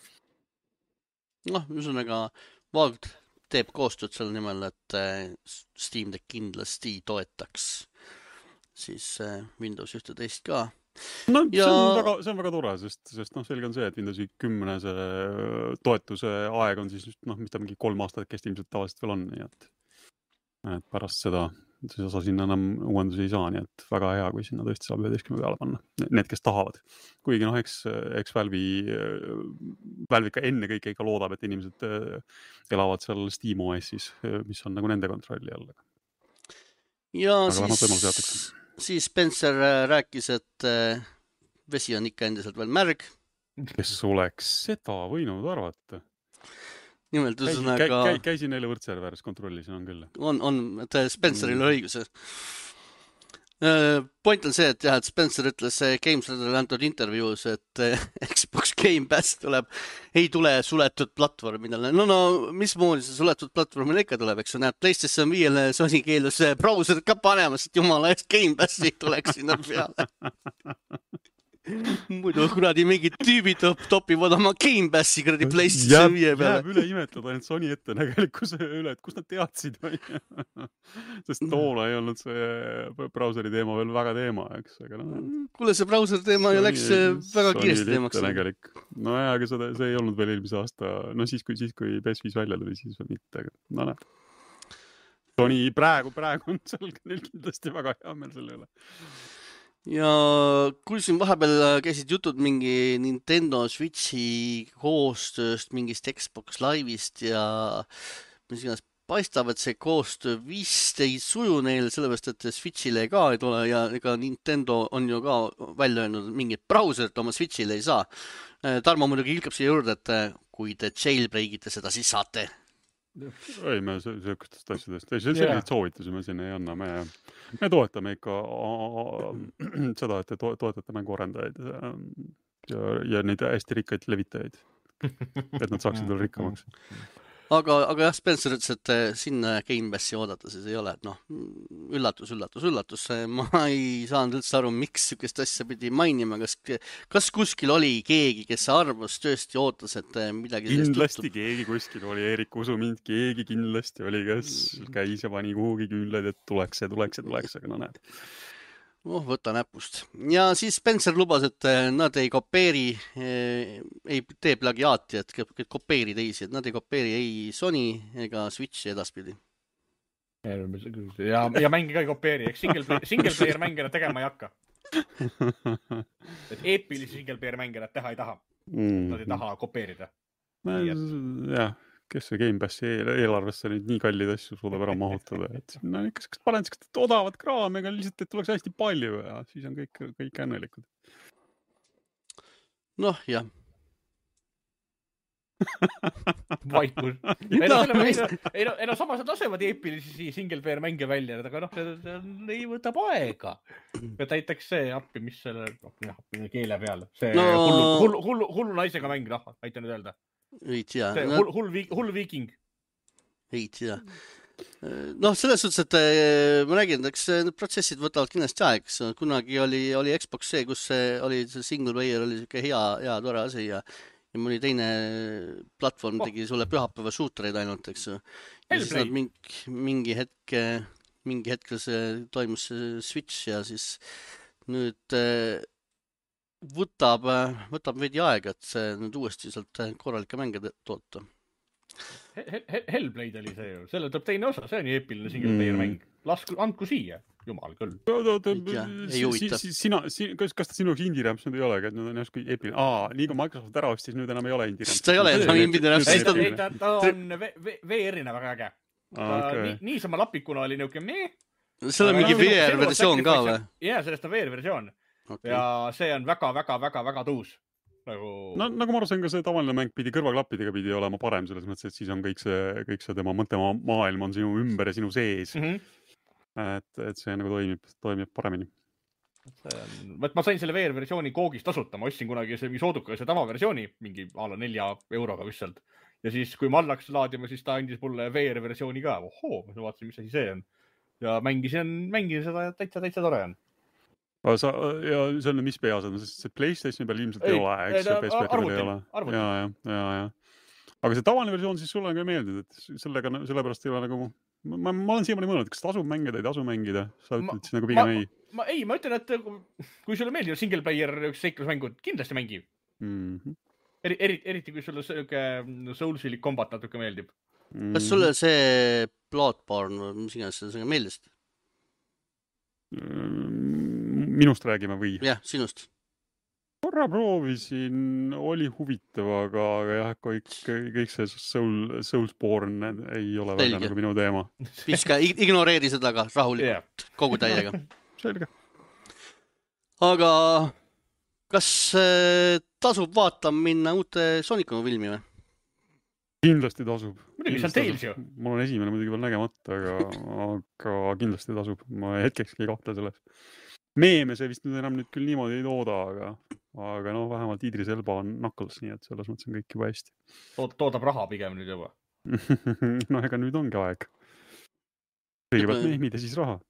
noh, ühesõnaga Valve teeb koostööd selle nimel, et Steam Deck kindlasti toetaks siis Windows üksteist ka. No ja... see, on väga, see on väga tore, sest, sest noh, selge on see, et Windows kümne toetuse aeg on siis noh, mis ta mingi kolm aastat kest ilmselt tavaliselt veel on, nii et, et pärast seda siis osa sinna enam uuendusi ei saa, nii et väga hea, kui sinna tõesti saab üheteistkümne peale panna. Need, kes tahavad. Kuigi noh, eks, eks Valve'i, Valve ikka enne kõike ikka loodab, et inimesed elavad seal SteamOS-is, mis on nagu nende kontrolli all. Ja aga siis, siis Spencer rääkis, et vesi on ikka endiselt veel märg. Kes oleks seda võinud arvata? Nimelt, käisin, üsõnaga... käi, käisin neile võrdserveris kontrollis, on küll. On, on, et Spenceril mm. õigus. Point on see, et jah, et Spencer ütles GameStar'ile antud intervjuus, et Xbox Game Pass tuleb, ei tule suletud platvormidele. No, no, mismoodi see suletud platvormile ikka tuleb, eks on, et PlayStation viiele Sony keelus browser ka panemas, et jumala eest Game Passi tuleks sinna peale. Muidu kuradi mingid tüübid top, topivad oma Game Passi kuradi PlayStation viie peale. Jääb üle imetada ainult Sony ette nägelikkuse üle, et kus nad teadsid. Sest toona ei olnud see brauseri teema veel väga teema, eks. Aga no, kuule, see brauser teema ju läks väga kiiresti teemaks. Nägelik. No jah, aga seda, see ei olnud veel eelmise aasta, no siis kui, siis, kui P S viis välja tuli, siis veel mitte. Aga no näed. Sony praegu, praegu on seal neil kindlasti väga hea meil selle üle. Ja kui siin vahepeal käisid jutud mingi Nintendo Switchi koostööst, mingist Xbox Live'ist ja mis iganes paistab, et see koostöö vist ei suju neil, sellepärast, et Switchile ka ei tule ja ega Nintendo on ju ka välja öelnud, mingit brauserit oma Switchile ei saa. Tarmo muidugi ilkab siia juurde, et kui te jailbreakite seda, siis saate. Ei, me söökustest asjadest. Ei, sellised soovitusi me siin ei anna. Me, me toetame ikka seda, et te toetate mänguarendajaid ja, ja neid hästi rikkaid levitajaid. Et nad saaksid veel rikkamaks. aga, aga jah, Spencer ütles, et sinna Game Passi oodata siis ei ole, et noh, üllatus, üllatus, üllatus. Ma ei saanud üldse aru, miks sükest asja pidi mainima, kas, kas kuskil oli keegi, kes arvas, tõesti ootas, et midagi kindlasti keegi kuskil oli, Eerik, usu mind, keegi kindlasti oli, kes käis ja pani kuhugi küünlaid, et tuleks ja tuleks ja tuleks, aga no näed. Oh, võta näpust. Ja siis Spencer lubas, et nad ei kopeeri, ei tee plagiaati, et kopeeri teisi, et nad ei kopeeri ei Sony ega Switchi edaspidi. Ja, ja mängi ka ei kopeeri, eks single, play, single player mänge nad tegema ei hakka. Et eepilisi single player mänge nad teha ei taha. Nad ei taha kopeerida. Jah, kes see Game Passi eelarvesse nüüd nii kallid asju suudab ära mahutada, et no, kas, kas panen siukest odavat kraami, aga lihtsalt, et tuleks hästi palju ja siis on kõik, kõik õnnelikud. Noh, jah. Vaikus. Ei no, no, ei no, samas nad lasevad eepilisi single player mänge välja, aga noh, ei võtab aega. Ja täitaks see appi, mis selle noh, keele peal. See no... hullu, hullu, hullu, hullu naisega mäng, noh, aitan nüüd öelda. Ei tea. See hull, hull, hull viiking. Ei tea. Noh, selles suhtes, et ma räägin, eks need protsessid võtavad kindlasti aeg. Kunagi oli, oli Xbox see, kus oli see single player, oli siuke hea, hea tore asi ja, ja mõni teine platvorm oh. tegi sulle pühapäeva shootereid ainult, eks. Ja siis nad mingi, mingi hetk, mingi hetk see toimus Switch ja siis nüüd võtab, võtab veidi aega, et see nüüd uuesti sealt korralikke mänge toota. Hellblade oli see ju, selle tuleb teine osa, see on ju eepiline single player mäng. Lasku, andku siia, jumal küll. Sina, kas ta sinu indie-ramps nüüd ei olegi, et nüüd on järsku eepiline? Aa, nii kui Microsoft ära ostis, nüüd enam ei ole indie-ramps. Ta ei ole enam indie-ramps. Ta on veerina väga äge. Niisama lapikuna oli niuke mee. See on mingi V R-versioon ka või? Jaa, sellest on V R-versioon. Okay. Ja see on väga, väga, väga, väga tuus. Nagu... No, nagu ma aru sain, ka see tavaline mäng pidi kõrvaklappidega pidi olema parem selles mõttes, et siis on kõik see, kõik see tema mõttemaailm on sinu ümber ja sinu sees. Mm -hmm. et, et see nagu toimib, toimib paremini. Ma sain selle V R-versiooni koogis tasuta. Ma ostsin kunagi see sooduka see tavaversiooni, mingi ala nelja euroga vistselt. Ja siis, kui ma allaks laadima, siis ta andis mulle V R-versiooni ka. Ohoo, ma vaatasin, mis asi see on. Ja mängisin, mängisin seda täitsa, täitsa tore on. Sa, ja see on mis peas on, sest see PlayStationi peal ilmselt ei, ei ole, eks see P S P peal ei ole. Ja, ja, ja, ja. Aga see tavaline versioon siis sulle on ka meeldid, et sellega, sellepärast ei ole nagu, ma, ma olen siiamaani mõelnud, kas tasu mängida, ei tasu mängida, sa ütled siis nagu pigem ei. Ma, ei, ma ütlen, et kui sulle meeldib single player seiklusmängud, kindlasti mängi. Mm -hmm. Eri, eri, eriti kui sulle Soulsilik kombat natuke meeldib. Mm -hmm. Kas sulle see Bloodborne, mis iganes see meeldis? Minust räägime või? Jah, sinust. Korra proovisin, oli huvitav, aga, aga jah, kõik, kõik see Soul, Soulsborne ei ole väga nagu minu teema. Piska, ignoreeri seda ka rahulikult, yeah. Kogu täiega. Selge. Aga kas tasub vaatama minna uute Sooniku filmi või? Kindlasti tasub. Muidugi, see on Tales ju. Mul on esimene muidugi veel nägemata, aga, aga kindlasti tasub. Ma hetkekski ei kahtle selles. Meeme see vist nüüd enam nüüd küll niimoodi ei tooda, aga, aga no vähemalt Idris Elba on Knuckles, nii et selles mõttes on kõik juba hästi. Toodab raha pigem nüüd juba. No ega nüüd ongi aeg. Kõigepealt meemid ja siis raha.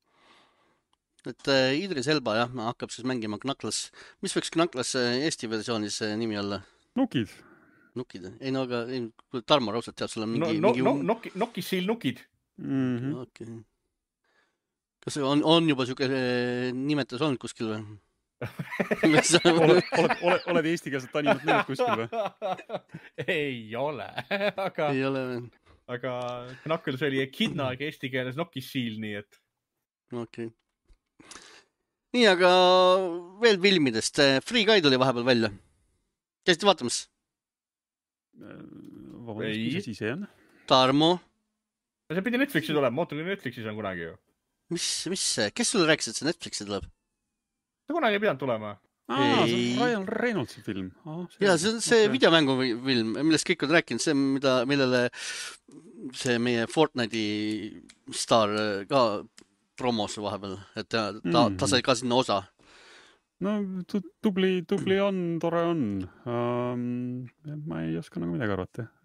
Et äh, Idris Elba jah, hakkab siis mängima Knuckles. Mis võiks Knuckles Eesti versioonis nimi olla? Nukid. Nukid. Ei no aga ei, Tarmo raudselt teab, sul on mingi... No, mingi... no, no, Nokis-siil nukid. Mm -hmm. Okei. Okay. Kas on, on juba siuke nimetus olnud kuskil või? oled, oled, oled eestikeelset animat näinud kuskil või? Ei ole. Aga, ei ole või? Aga Knuckles oli Echidna eesti keeles Nokis-siil, nii et... Okei. Okay. Nii, aga veel filmidest. Free Guy tuli vahepeal välja. Käisite vaatamas? Vabandust, mis asi see on? Tarmo? See pidi Netflixi tulema. Ma ootan, kui Netflixis on kunagi ju. Mis, mis see? Kes sulle rääkis, et see Netflixi tuleb? See kunagi ei pidanud tulema. Aa, see on Ryan Reynoldsi film. Ah, ja, see on see okay. videomängufilm, millest kõik on rääkinud. See, mida, millele see meie Fortnite'i staar ka promos vahepeal. Et ta, ta, ta sai ka sinna osa. No tubli, tubli on, tore on. Um, ma ei oska nagu midagi arvata.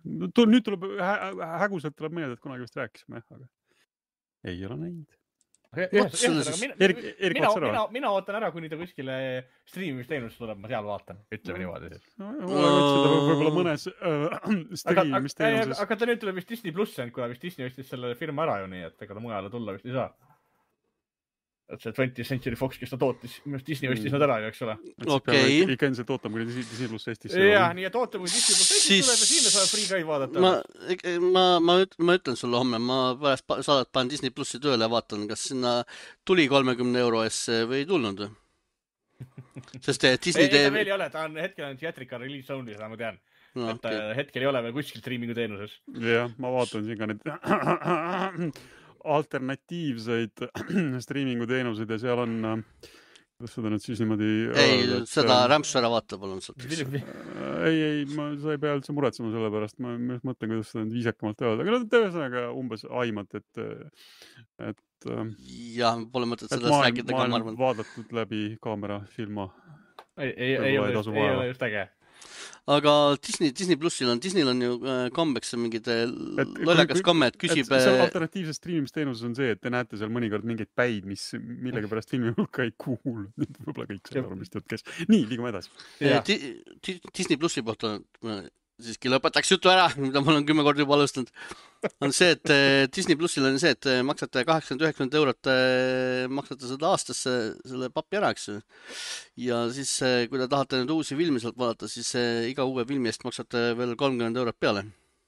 nüüd tuleb hä häguselt tuleb meelde, et kunagi vist rääkisime, aga ei ole näinud. Mina, mina, mina, mina ootan ära, kuni ta kuskile streamimisteenus tuleb, ma seal vaatan, ütleme niimoodi. Võib-olla mõnes streamimisteenuses. Aga ta nüüd tuleb vist Disney pluss, kuna vist Disney ostis selle firma ära ju nii, et ega ta mujale tulla vist ei saa. Et see twentieth Century Fox, kes ta tootis, Disney ostis nad ära ju, eks ole. Okei. Ikka endiselt ootame, kui Disney pluss Eestis. Jah, nii et ootame, kui Disney pluss Eestis tuleb ja siin saab Free Guide vaadata. Ma, ma, ma, ma ütlen sulle homme, ma pärast saadet panen Disney plussi tööle ja vaatan, kas sinna tuli kolmekümne euro ees või ei tulnud. Sest Disney ei, ta veel ei ole, ta on hetkel on theatrical release only, seda ma tean. No, et okay. Hetkel ei ole veel kuskil streamingu teenuses. Jah, ma vaatan siin ka need alternatiivseid streamingu teenuseid ja seal on, kuidas seda nüüd siis niimoodi... Ei, öelda, seda et, rämpsu ära vaata, palun. Ei, ei, ma sa ei pea üldse muretsema selle pärast, ma mõtlen, kuidas seda nüüd viisakamalt öelda, aga tõesõnaga umbes aimad, et, et jah, pole mõtet sellest rääkida ka, ma arvan. Vaadatud läbi kaamera filma. Ei, ei, ei, ole, just, ei ole just äge. Aga Disney, Disney plussil on, Disneyl on ju kombeks mingid lollakas komme, et küsib... Et seal alternatiivses streamimisteenuses on see, et te näete seal mõnikord mingeid päid, mis millega pärast filmi hulka ei kuulu. Võib-olla kõik see aru, mis tead, kes... Nii, liigume edasi. Disney plussi poolt on... Siiski lõpetaks jutu ära, mida ma olen kümme korda juba alustanud. On see, et Disney plussil on see, et maksate kaheksakümmend üheksakümmend eurot, maksate seda aastasse selle papi ära, eks. Ja siis, kui te tahate nüüd uusi filmi sealt vaadata, siis iga uue filmi eest maksate veel kolmkümmend eurot peale.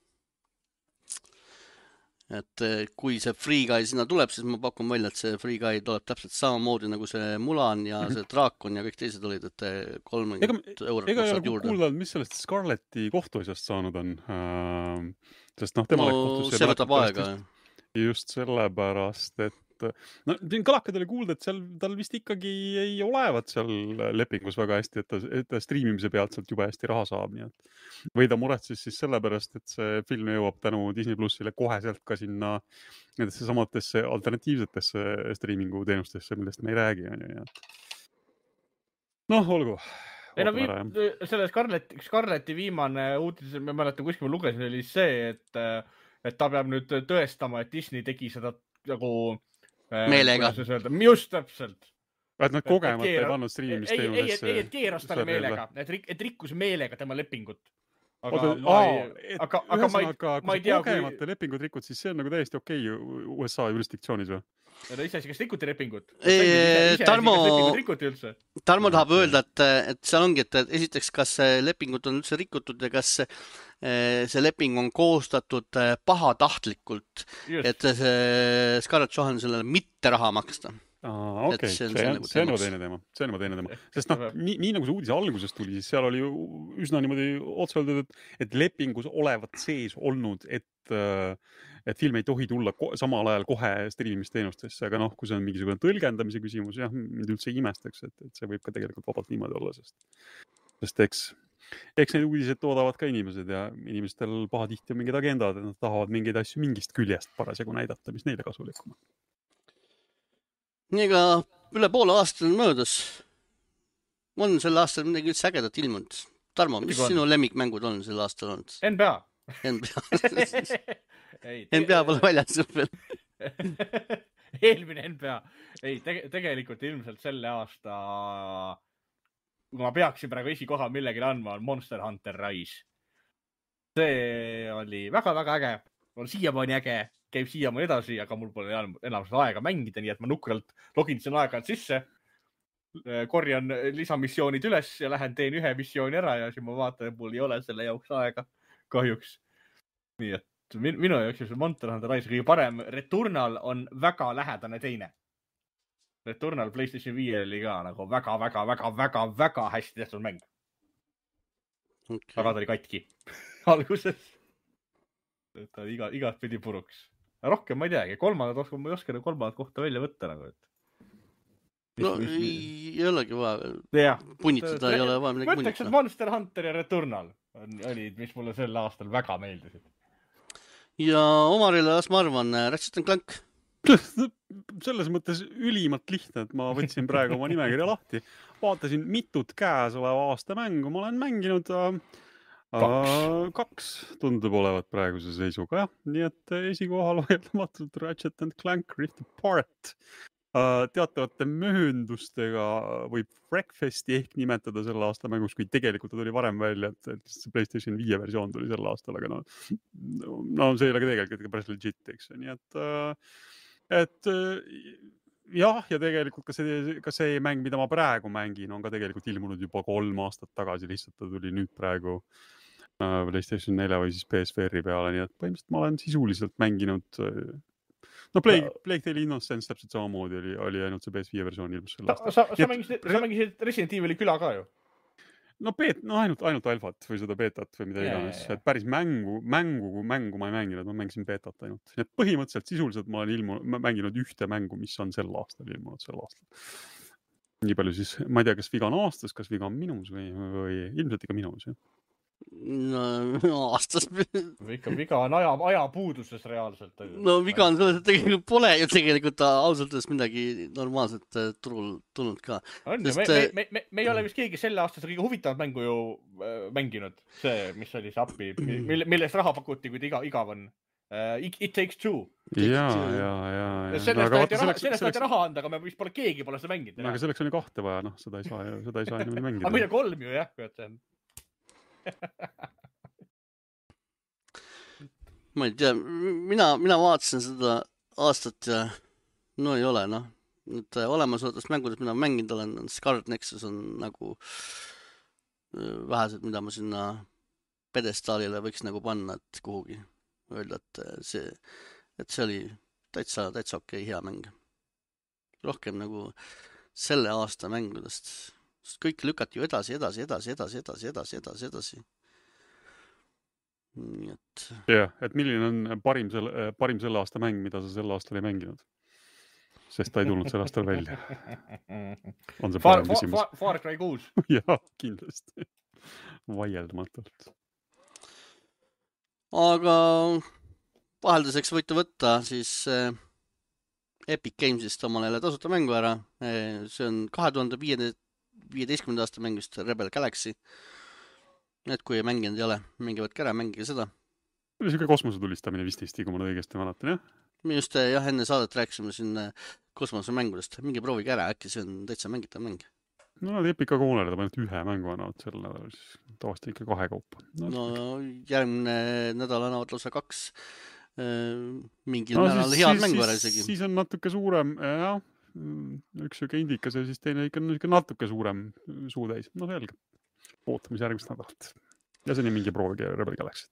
Et kui see Free Guy sinna tuleb, siis ma pakun välja, et see Free Guy tuleb täpselt samamoodi nagu see Mulan ja see Draakon ja kõik teised olid, et kolmkümmend eurot ega maksad juurde. Ega ei ole kuuldanud, mis sellest Scarletti kohtuasjast saanud on? Sest noh, tema no, kohtusse see võtab aega. Just sellepärast, et no, Kalakad oli kuulda, et seal, tal vist ikkagi ei olevat seal lepingus väga hästi, et ta, et ta streamimise pealt sealt juba hästi raha saab. Nii et, või ta muretses siis sellepärast, et see film jõuab tänu Disney plussile koheselt ka sinna nendesse samatesse alternatiivsetesse streamingu teenustesse, millest me ei räägi. Noh, olgu. Ei, no, vi- selle Scarlett, Scarletti viimane uudis, ma mäletan, kuskil ma lugesin, oli see, et, et ta peab nüüd tõestama, et Disney tegi seda nagu meelega. Just täpselt. Et nad kogemata ei pannud streamimisteenusesse. Ei, ei, et keeras talle meelega. Et, rik, et rikkus meelega tema lepingut. Aga, Oota, ma, aa, ei, aga, aga ma ei, ma ei tea, kogemata kui... lepingut rikud, siis see on nagu täiesti okei U S A jurisdiktsioonis või? Ja ise asi, kas rikuti lepingut? Ei, Tarmo, rikuti Tarmo tahab öelda, et, et seal ongi, et esiteks, kas lepingut on üldse rikutud ja kas see leping on koostatud pahatahtlikult, Just. et see Scarlett Johanssonile mitte raha maksta. Aa, okei, okay. see, see, on, see on juba teine teema. See on juba teine teema. Sest noh, nii, nii nagu see uudise algusest tuli, siis seal oli ju üsna niimoodi otse öeldud, et, et lepingus olevat sees olnud, et, et film ei tohi tulla ko- samal ajal kohe streamimisteenustesse, aga noh, kui see on mingisugune tõlgendamise küsimus, jah, mind üldse imestaks, et, et see võib ka tegelikult vabalt niimoodi olla, sest, sest eks, eks need uudised toodavad ka inimesed ja inimestel pahatihti on mingid agendad, et nad tahavad mingeid asju mingist küljest parasjagu näidata, mis neile kasulikum on. Nii ka üle poole aastal möödas on sel aastal midagi üldse ägedat ilmunud. Tarmo, mis on? Sinu lemmikmängud on sel aastal olnud? N B A. N B A. N B A pole väljas veel. Eelmine N B A. Ei, tege- tegelikult ilmselt selle aasta, kui ma peaksin praegu esikoha millegile andma, on Monster Hunter Rise. See oli väga-väga äge. On siiamaani äge. Käib siiamaani edasi, aga mul pole enam seda aega mängida, nii et ma nukralt login sinna aega sisse, korjan lisamissioonid üles ja lähen teen ühe missiooni ära ja siis ma vaatan, et mul ei ole selle jaoks aega kahjuks. Nii et minu jaoks see Monster Hunter Rise kõige parem. Returnal on väga lähedane teine. Returnal PlayStation viie oli ka nagu väga, väga, väga, väga, väga hästi tehtud mäng. Okay. Aga ta oli katki alguses. Ta oli iga, igat pidi puruks. Rohkem ma ei teagi, kolmandat oskan, ma ei oska kolmandat kohta välja võtta nagu, et... No mis, ei, ei olegi vaja, punnitada ei ole vaja midagi punnitada. Mõtleks, et Monster Hunter ja Returnal olid, mis mulle sel aastal väga meeldisid. Ja Omarile, las ma arvan, Ratchet and Clank. Selles mõttes ülimalt lihtne, et ma võtsin praegu oma nimekirja lahti. Vaatasin mitut käesoleva aasta mängu, ma olen mänginud... Kaks. kaks tundub olevat praeguse seisuga, jah. Nii et esikohal vaieldamatult Ratchet and Clank Rift Apart. Teatavate mööndustega võib Wreckfesti ehk nimetada selle aasta mängus, kui tegelikult ta tuli varem välja, et see PlayStation viie versioon tuli sel aastal, aga no, no see ei ole ka tegelikult päris legit, eks. Nii et, et jah, ja tegelikult ka see, ka see mäng, mida ma praegu mängin, on ka tegelikult ilmunud juba kolm aastat tagasi, lihtsalt ta tuli nüüd praegu PlayStation nelja või siis P S V R-i peale, nii et põhimõtteliselt ma olen sisuliselt mänginud no Plague, Plague Tale Innocence täpselt samamoodi oli, oli ainult see P S viie versioon ilmus selle aasta. Sa, sa, mängisid, sa mängisid Resident Evil'i küla ka ju? No, beet, no ainult, ainult alfat või seda beetat või mida yeah, iganes. Yeah, yeah. Et päris mängu, mängu, mängu ma ei mänginud, ma mängisin beetat ainult. Et põhimõtteliselt sisuliselt ma olen ilmu, mänginud ühte mängu, mis on sel aastal ilmunud sel aastal. Nii palju siis, ma ei tea, kas viga on aastas, kas viga on minus või, või ilmselt ikka minus, jah. No aastas. Ikka viga on aja, aja puuduses reaalselt. No viga on selles, et tegelikult pole ju tegelikult ausalt öeldes midagi normaalselt turul tulnud ka. On, Sest, me, me, me, me ei ole vist keegi selle aastase kõige huvitavat mängu ju äh, mänginud. See, mis oli see appi, mille, millest raha pakuti, kui iga, igav on. Uh, it, it Takes Two. Ja, ja, ja, ja. Sellest no, taheti raha, selleks... raha anda, aga me vist pole keegi pole seda mänginud. No, aga selleks on ju kahte vaja, noh, seda ei saa, seda ei saa enam mängida. Aga mida kolm ju, jah, kui ma ei tea, mina, mina vaatasin seda aastat ja no ei ole, noh. Nüüd olemasootast mängudest, mida ma mänginud olen, Scarlet Nexus on nagu vähesed, mida ma sinna pedestaalile võiks nagu panna, et kuhugi öelda, et see, et see oli täitsa, täitsa okei, hea mäng. Rohkem nagu selle aasta mängudest. Kõik lükati ju edasi, edasi, edasi, edasi, edasi, edasi, edasi, edasi. Nii et... jah, et milline on parim selle, parim selle aasta mäng, mida sa selle aastal ei mänginud? Sest ta ei tulnud selle aastal välja. On see parem küsimus? Far, Far Cry kuus. jah, kindlasti. Vaieldamatult. Aga vahelduseks võite võtta siis äh, Epic Gamesist omal jälle tasuta mängu ära. See on kahe tuhande viieteistkümnenda aasta mängust Rebel Galaxy. Et kui mänginud ei ole, mängivad kära, mängige seda. See oli siuke kosmose tulistamine vist Eesti, kui ma õigesti mäletan, jah? Me just jah, enne saadet rääkisime siin kosmose mängudest. Mingi proovige ära, äkki see on täitsa mängitav mäng. No nad Epica koonele ta ainult ühe mängu annavad selle nädal, siis tavaliselt ikka kahe kaupa. No, no järgmine nädal annavad lausa kaks mingil no, nädal head mängu ära isegi. Siis on natuke suurem, jah, üks süke indikas ja siis teine ikka natuke suurem suutäis. No selge, ootamis järgmist nädalat. Ja see on mingi proovige Rebel Galaxy.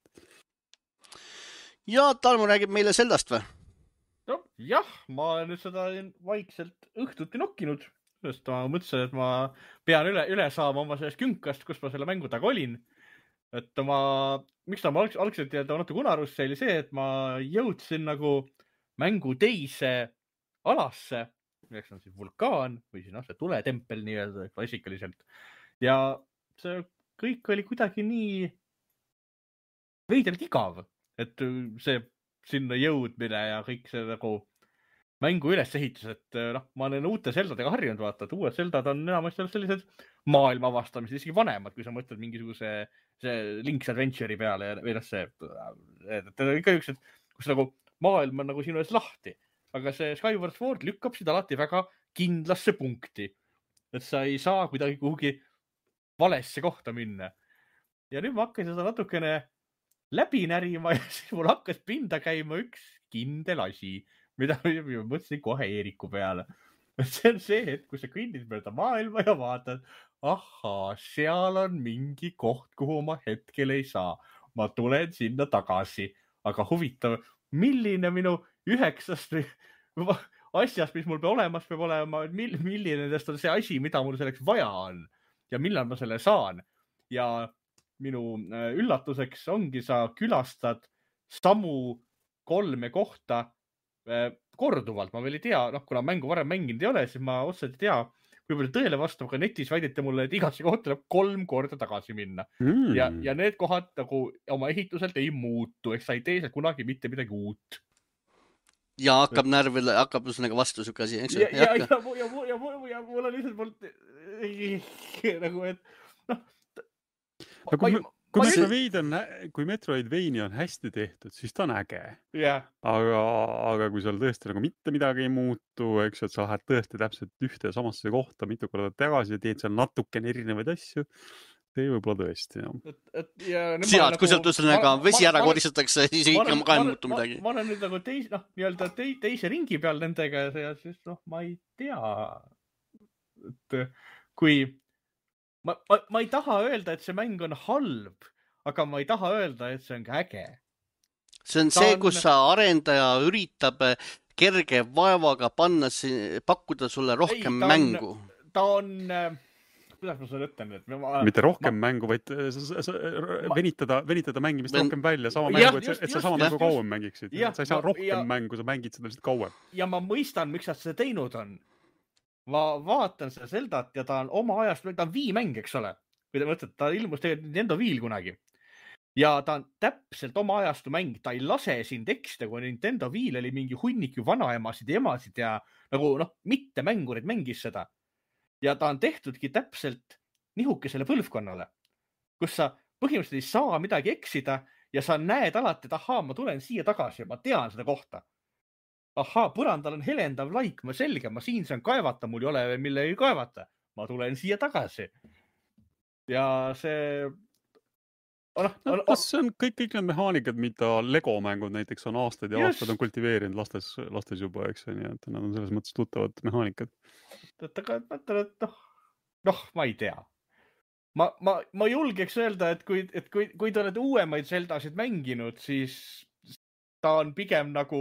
Ja Tarmo räägib meile Zeldast või? No jah, ma olen nüüd seda vaikselt õhtuti nokkinud. Sest ma mõtlesin, et ma pean üle, üle saama oma sellest künkast, kus ma selle mängu taga olin. Et ma, miks ta ma alg, algselt jätta natuke unarusse, oli see, et ma jõudsin nagu mängu teise alasse, milleks on siis vulkaan või siis noh, see tuletempel nii-öelda klassikaliselt. Ja see kõik oli kuidagi nii veidelt igav, et see sinna jõudmine ja kõik see nagu mängu ülesehitus, et noh, ma olen uute Zeldadega harjunud vaata, et uued Zeldad on enamasti sellised maailma avastamised, isegi vanemad, kui sa mõtled mingisuguse see Link's Adventure'i peale või noh see, et ikka üks, kus nagu maailm on nagu sinu ees lahti, aga see Skyward Sword lükkab seda alati väga kindlasse punkti, et sa ei saa kuidagi kuhugi valesse kohta minna. Ja nüüd ma hakkasin seda natukene läbi närima ja siis mul hakkas pinda käima üks kindel asi, mida ma mõtlesin kohe Eeriku peale. See on see hetk, kui sa kõnnid mööda maailma ja vaatad, ahaa, seal on mingi koht, kuhu ma hetkel ei saa. Ma tulen sinna tagasi. Aga huvitav, milline minu üheksast asjast, mis mul peab olemas peab olema, milline nendest on see asi, mida mul selleks vaja on ja millal ma selle saan. Ja minu üllatuseks ongi, sa külastad samu kolme kohta korduvalt, ma veel ei tea, noh, kuna mängu varem mänginud ei ole, siis ma otseselt ei tea, kui palju tõele vastav, aga netis väideti mulle, et igasse kohta tuleb kolm korda tagasi minna. Mm. Ja, ja need kohad nagu oma ehituselt ei muutu, eks sa ei tee seal kunagi mitte midagi uut. Ja hakkab närvile, hakkab üsnega vastu suke asi, eks? Ja, ja, ja, ja, ja, ja, ja mul on lihtsalt poolt nagu, et noh, ma, kui Metroid on, kui Metroidvania on hästi tehtud, siis ta on äge. Yeah. Aga, aga kui seal tõesti nagu mitte midagi ei muutu, eks, et sa lähed tõesti täpselt ühte ja samasse kohta mitu korda tagasi ja teed seal natukene erinevaid asju, see võib-olla tõesti, jah. Et, et, ja sina, et kui sealt ühesõnaga vesi ära koristatakse, siis ikka ma ka ei muutu midagi. Ma olen nüüd nagu teis, noh, nii-öelda tei, teise ringi peal nendega ja siis, noh, ma ei tea, et kui Ma, ma, ma ei taha öelda, et see mäng on halb, aga ma ei taha öelda, et see on ka äge. See on ta see, kus on... sa arendaja üritab kerge vaevaga panna, pakkuda sulle rohkem ei, ta mängu. On, ta on, kuidas ma seda ütlen? Et ma, mitte rohkem ma... mängu, vaid sa, sa, ma... venitada, venitada mängimist ben... rohkem välja, sama mängu, et, just, et sa sama just, mängu just, kauem mängiksid. Ja, sa ei saa ma, rohkem ja... mängu, sa mängid seda lihtsalt kauem. Ja ma mõistan, miks sa seda teinud on. Ma vaatan seda Zeldat ja ta on oma ajast, ta on Wii-mäng, eks ole. Kui te mõtlete, ta ilmus tegelikult Nintendo Wii'l kunagi. Ja ta on täpselt oma ajastu mäng. Ta ei lase sind eksida, kui Nintendo Wii'l oli mingi hunnik ju vanaemasid ja emasid ja nagu, noh, mitte mängurid mängis seda. Ja ta on tehtudki täpselt nihukesele põlvkonnale, kus sa põhimõtteliselt ei saa midagi eksida ja sa näed alati, et ahaa, ma tulen siia tagasi ja ma tean seda kohta. Ahaa, põrandal on helendav laik, ma selge, ma siin saan kaevata, mul ei ole millegi kaevata. Ma tulen siia tagasi. Ja see... Oh, no, no, no, see on kõik, kõik need mehaanikad, mida Lego mängud näiteks on aastaid ja just. aastaid on kultiveerinud lastes, lastes juba, eks, nii, et nad on selles mõttes tuttavad mehaanikad. Aga mõtlen, et noh, noh, ma ei tea. Ma, ma, ma julgeks öelda, et kui, et kui, kui te olete uuemaid Zeldasid mänginud, siis ta on pigem nagu...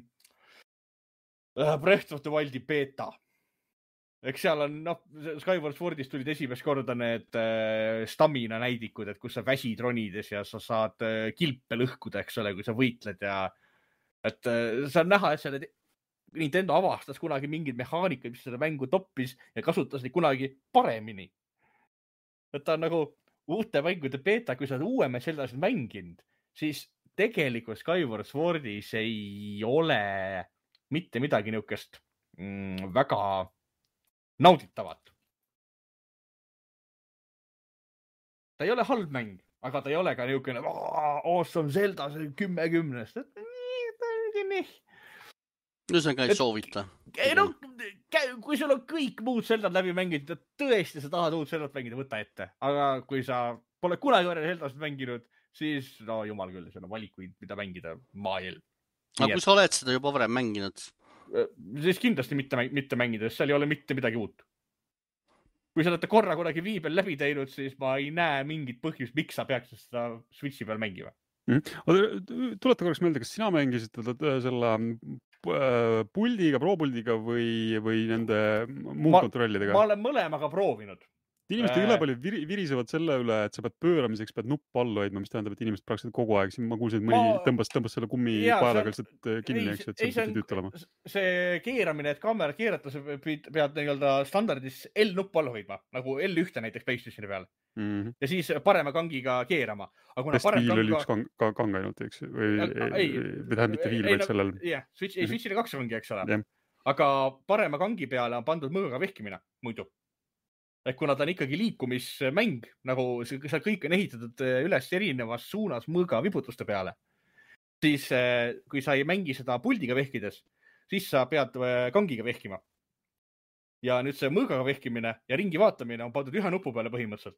Breath of the Wildi beta. Eks seal on, noh, Skyward Swordis tulid esimest korda need äh, stamina näidikud, et kus sa väsid ronides ja sa saad äh, kilpe lõhkuda, eks ole, kui sa võitled ja et äh, sa on näha, et selle Nintendo avastas kunagi mingid mehaanikad, mis seda mängu toppis ja kasutas neid kunagi paremini. Et ta on nagu uute mängude beta, kui sa oled uuemaid seldasid mänginud, siis tegelikult Skyward Swordis ei ole mitte midagi niukest mm, väga nauditavat. Ta ei ole halb mäng, aga ta ei ole ka niukene awesome Zelda, see on kümme kümnest. Ühesõnaga ei soovita. No, kui sul on kõik muud Zeldad läbi mängida, tõesti sa tahad uut Zeldat mängida, võta ette. Aga kui sa pole kunagi varem Zeldasid mänginud, siis no jumal küll, see on valikuid, mida mängida maailm. Aga kui sa oled seda juba varem mänginud? Siis kindlasti mitte, mitte mängides, seal ei ole mitte midagi uut. Kui sa olete korra kunagi Wii peal läbi teinud, siis ma ei näe mingit põhjust, miks sa peaks seda Switchi peal mängima. Mm. Tuleta korraks meelde, kas sina mängisid selle puldiga, pro-puldiga või, või nende muud ma, kontrollidega? Ma olen mõlemaga proovinud. Inimesed üle palju vir, virisevad selle üle, et sa pead pööramiseks, pead nupp allu hoidma, mis tähendab, et inimesed praktiliselt kogu aeg. Siin ma kuulsin, et mõni ma... tõmbas, tõmbas selle kummi paelaga lihtsalt kinni, eks, et see pidi tüütelema. See keeramine, et kaamera keerata, sa pead, pead nii-öelda standardis L-nupp allu hoidma, nagu L üks näiteks PlayStationi peal. Mm-hmm. Ja siis parema kangiga keerama. Sest viil oli üks kang, kang ainult, eks? Või, ei, või tähendab mitte viil, vaid sellel... Jah, Switch, ei, Switchile kaks kangi, eks ole. Yeah. Aga parema kangi peale on pandud mõõga vehkimine, muidu. Et kuna ta on ikkagi liikumismäng, nagu see kõik on ehitatud üles erinevas suunas mõõga vibutuste peale, siis kui sa ei mängi seda puldiga vehkides, siis sa pead kangiga vehkima. Ja nüüd see mõõgaga vehkimine ja ringi vaatamine on pandud ühe nupu peale põhimõtteliselt.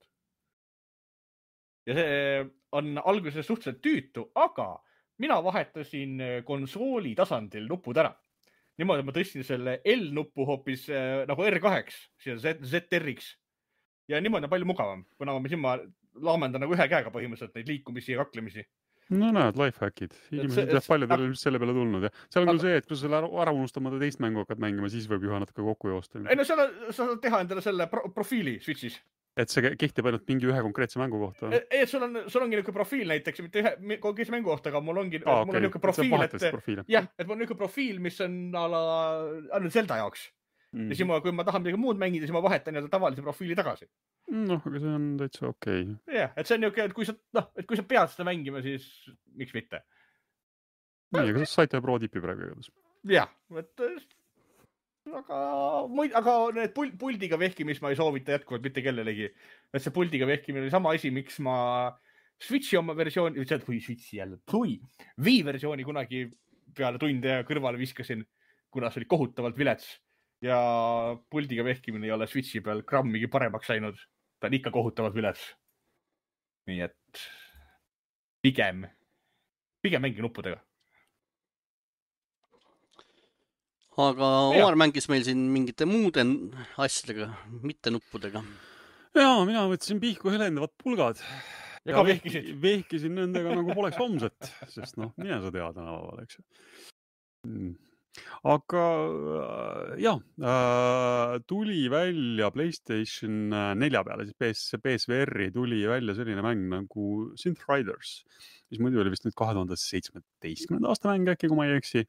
Ja see on alguses suhteliselt tüütu, aga mina vahetasin konsooli tasandil nupud ära. Niimoodi ma tõstin selle L-nuppu hoopis äh, nagu R kaheks, Z R-iks. Ja niimoodi on palju mugavam, kuna ma siin ma laamendan nagu ühe käega põhimõtteliselt neid liikumisi ja kaklemisi. No näed, lifehackid. Inimesed jah palju teil selle peale tulnud. Ja. Seal on küll see, et kui sa selle ära unustama teist mängu hakkad mängima, siis võib juha natuke kokku joosta. Ei no seal on, sa saad teha endale selle pro profiili Switchis. Et see kehtib ainult mingi ühe konkreetse mängu kohta? Ei, et sul on, sul ongi niuke profiil näiteks, mitte ühe konkreetse mängu kohta, aga mul ongi ah, mul okay. on niuke profiil, et, jah, et mul on niuke profiil, mis on ala, ainult Zelda jaoks. Mm. Ja siis ma, kui ma tahan midagi muud mängida, siis ma vahetan jälle tavalise profiili tagasi. Noh, aga see on täitsa okei. Okay. Jah, et see on niuke, et kui sa, noh, et kui sa pead seda mängima, siis miks mitte? Nii, aga sa saite pro tipi praegu. Jah, et... Aga, aga need puldiga vehki, mis ma ei soovita jätkuvalt mitte kellelegi. Et see puldiga vehkimine oli sama asi, miks ma Switchi oma versiooni, või Switchi jälle, või Wii versiooni kunagi peale tunde kõrvale viskasin, kuna see oli kohutavalt vilets ja puldiga vehkimine ei ole Switchi peal grammigi paremaks läinud. Ta on ikka kohutavalt vilets. Nii et pigem, pigem mängi nuppudega. Aga Omar mängis meil siin mingite muude asjadega, mitte nuppudega. Jaa, mina võtsin pihku helendavad pulgad. Ja ka vehkisid. Vehkisin nendega nagu poleks homset, sest noh, mine sa tea tänaval, eks. Aga jah, tuli välja PlayStation nelja peale, siis P S V R-i tuli välja selline mäng nagu Synth Riders, mis muidu oli vist nüüd kahe tuhande seitsmeteistkümnenda aasta mäng äkki, kui ma ei eksi.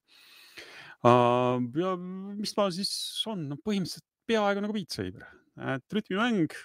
Ja mis ta siis on? No, põhimõtteliselt peaaegu nagu Beat Saber. Et rütmimäng,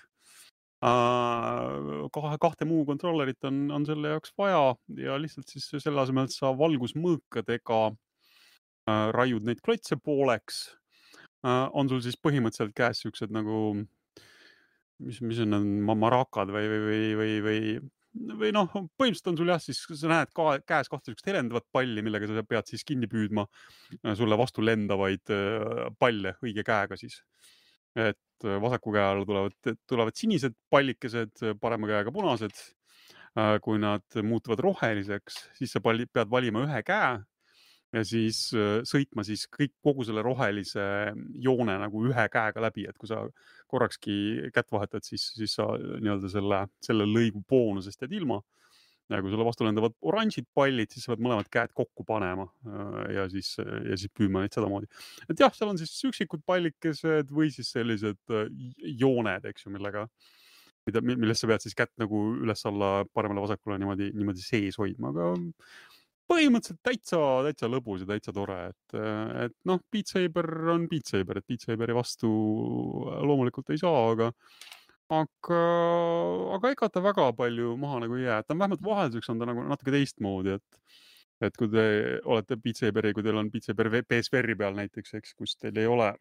kahe, kahte muu kontrollerit on, on selle jaoks vaja ja lihtsalt siis selle asemel, et sa valgusmõõkadega raiud neid klotse pooleks, on sul siis põhimõtteliselt käes siuksed nagu, mis, mis on marakad või, või, või, või, või, või noh, põhimõtteliselt on sul jah, siis sa näed ka, käes kahte siukest helendavat palli, millega sa pead siis kinni püüdma sulle vastu lendavaid palle õige käega siis. Et vasaku käe all tulevad, tulevad sinised pallikesed, parema käega punased. Kui nad muutuvad roheliseks, siis sa palli, pead valima ühe käe ja siis sõitma siis kõik kogu selle rohelise joone nagu ühe käega läbi, et kui sa korrakski kätt vahetad, siis, siis sa nii-öelda selle, selle lõigu boonusest jääd ilma. Ja kui sulle vastu lendavad oranžid pallid, siis sa pead mõlemad käed kokku panema ja siis, ja siis püüma neid seda moodi. Et jah, seal on siis üksikud pallikesed või siis sellised jooned, eks ju, millega, millest sa pead siis kätt nagu üles-alla paremale vasakule niimoodi, niimoodi sees hoidma, aga põhimõtteliselt täitsa, täitsa lõbus ja täitsa tore, et, et noh, Beat Saber on Beat Saber, et Beat Saberi vastu loomulikult ei saa, aga aga, aga ega ta väga palju maha nagu ei jää, ta on vähemalt vahelduseks on ta nagu natuke teistmoodi, et et kui te olete Beat Saberi, kui teil on Beat Saber P S V R-i peal näiteks, eks, kus teil ei ole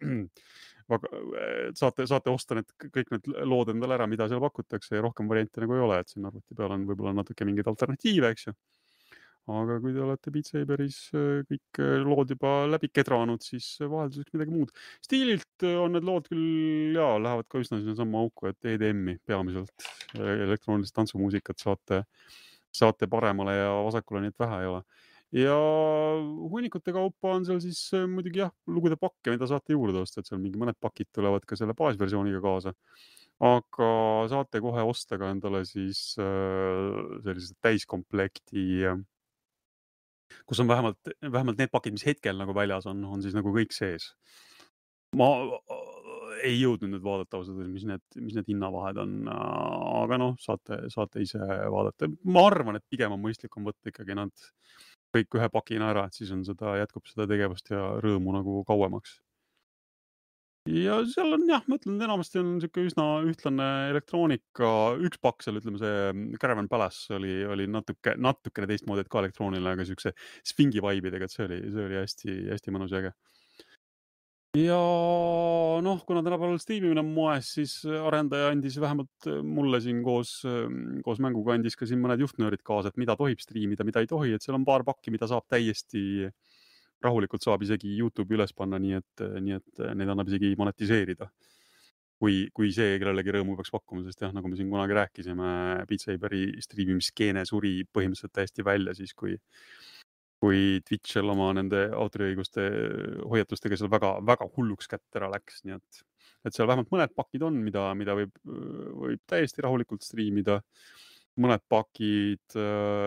saate, saate osta need, kõik need lood endale ära, mida seal pakutakse ja rohkem variante nagu ei ole, et siin arvuti peal on võib-olla natuke mingeid alternatiive, eks ju. Aga kui te olete Beat Saberis kõik lood juba läbi kedraanud, siis vahelduseks midagi muud. Stiililt on need lood küll, jaa, lähevad ka üsna sinna samma auku, et E D M-i peamiselt elektroonilist tantsumuusikat saate, saate paremale ja vasakule, nii et vähe ei ole. Ja hunnikute kaupa on seal siis muidugi jah, lugude pakke, mida saate juurde osta, et seal mingi mõned pakid tulevad ka selle baasversiooniga kaasa. Aga saate kohe osta ka endale siis sellised täiskomplekti, kus on vähemalt, vähemalt need pakid, mis hetkel nagu väljas on, on siis nagu kõik sees. Ma ei jõudnud nüüd vaadata ausalt, mis need, mis need hinnavahed on, aga noh, saate, saate ise vaadata. Ma arvan, et pigem on mõistlik on võtta ikkagi nad kõik ühe pakina ära, et siis on seda, jätkub seda tegevust ja rõõmu nagu kauemaks. Ja seal on jah, ma ütlen, enamasti on siuke üsna ühtlane elektroonika, üks pakk seal, ütleme see Caravan Palace oli, oli natuke, natukene teistmoodi, et ka elektrooniline, aga siukse sfingi vaibidega, et see oli, see oli hästi, hästi mõnus jäge. Ja noh, kuna tänapäeval streamimine on moes, siis arendaja andis vähemalt mulle siin koos, koos mänguga andis ka siin mõned juhtnöörid kaasa, et mida tohib streamida, mida ei tohi, et seal on paar pakki, mida saab täiesti rahulikult saab isegi YouTube üles panna, nii et, nii et need annab isegi monetiseerida. Kui, kui see kellelegi rõõmu peaks pakkuma, sest jah, nagu me siin kunagi rääkisime, Beat Saberi streamimiskeene suri põhimõtteliselt täiesti välja siis, kui, kui Twitch seal oma nende autoriõiguste hoiatustega seal väga, väga hulluks kätt ära läks, nii et, et seal vähemalt mõned pakid on, mida, mida võib, võib täiesti rahulikult streamida. Mõned pakid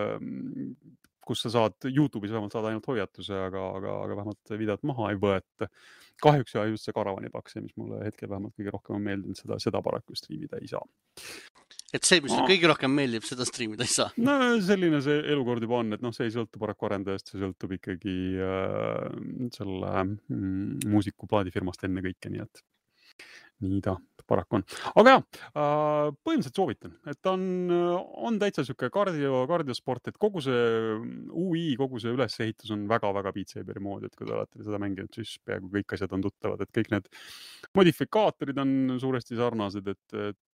kus sa saad, YouTube'is vähemalt saad ainult hoiatuse, aga, aga, aga vähemalt videot maha ei võeta. Kahjuks ja just see Caravani pakse, mis mulle hetkel vähemalt kõige rohkem on meeldinud, seda, seda paraku streamida ei saa. Et see, mis no. kõige rohkem meeldib, seda streamida ei saa? No selline see elukord juba on, et noh, see ei sõltu paraku arendajast, see sõltub ikkagi äh, selle mm, muusiku plaadifirmast enne kõike, nii et nii ta paraku on. Aga jah, põhimõtteliselt soovitan, et on, on täitsa siuke kardio, kardiosport, et kogu see U I, kogu see ülesehitus on väga-väga Beat Saberi moodi, et kui te olete seda mänginud, siis peaaegu kõik asjad on tuttavad, et kõik need modifikaatorid on suuresti sarnased, et, et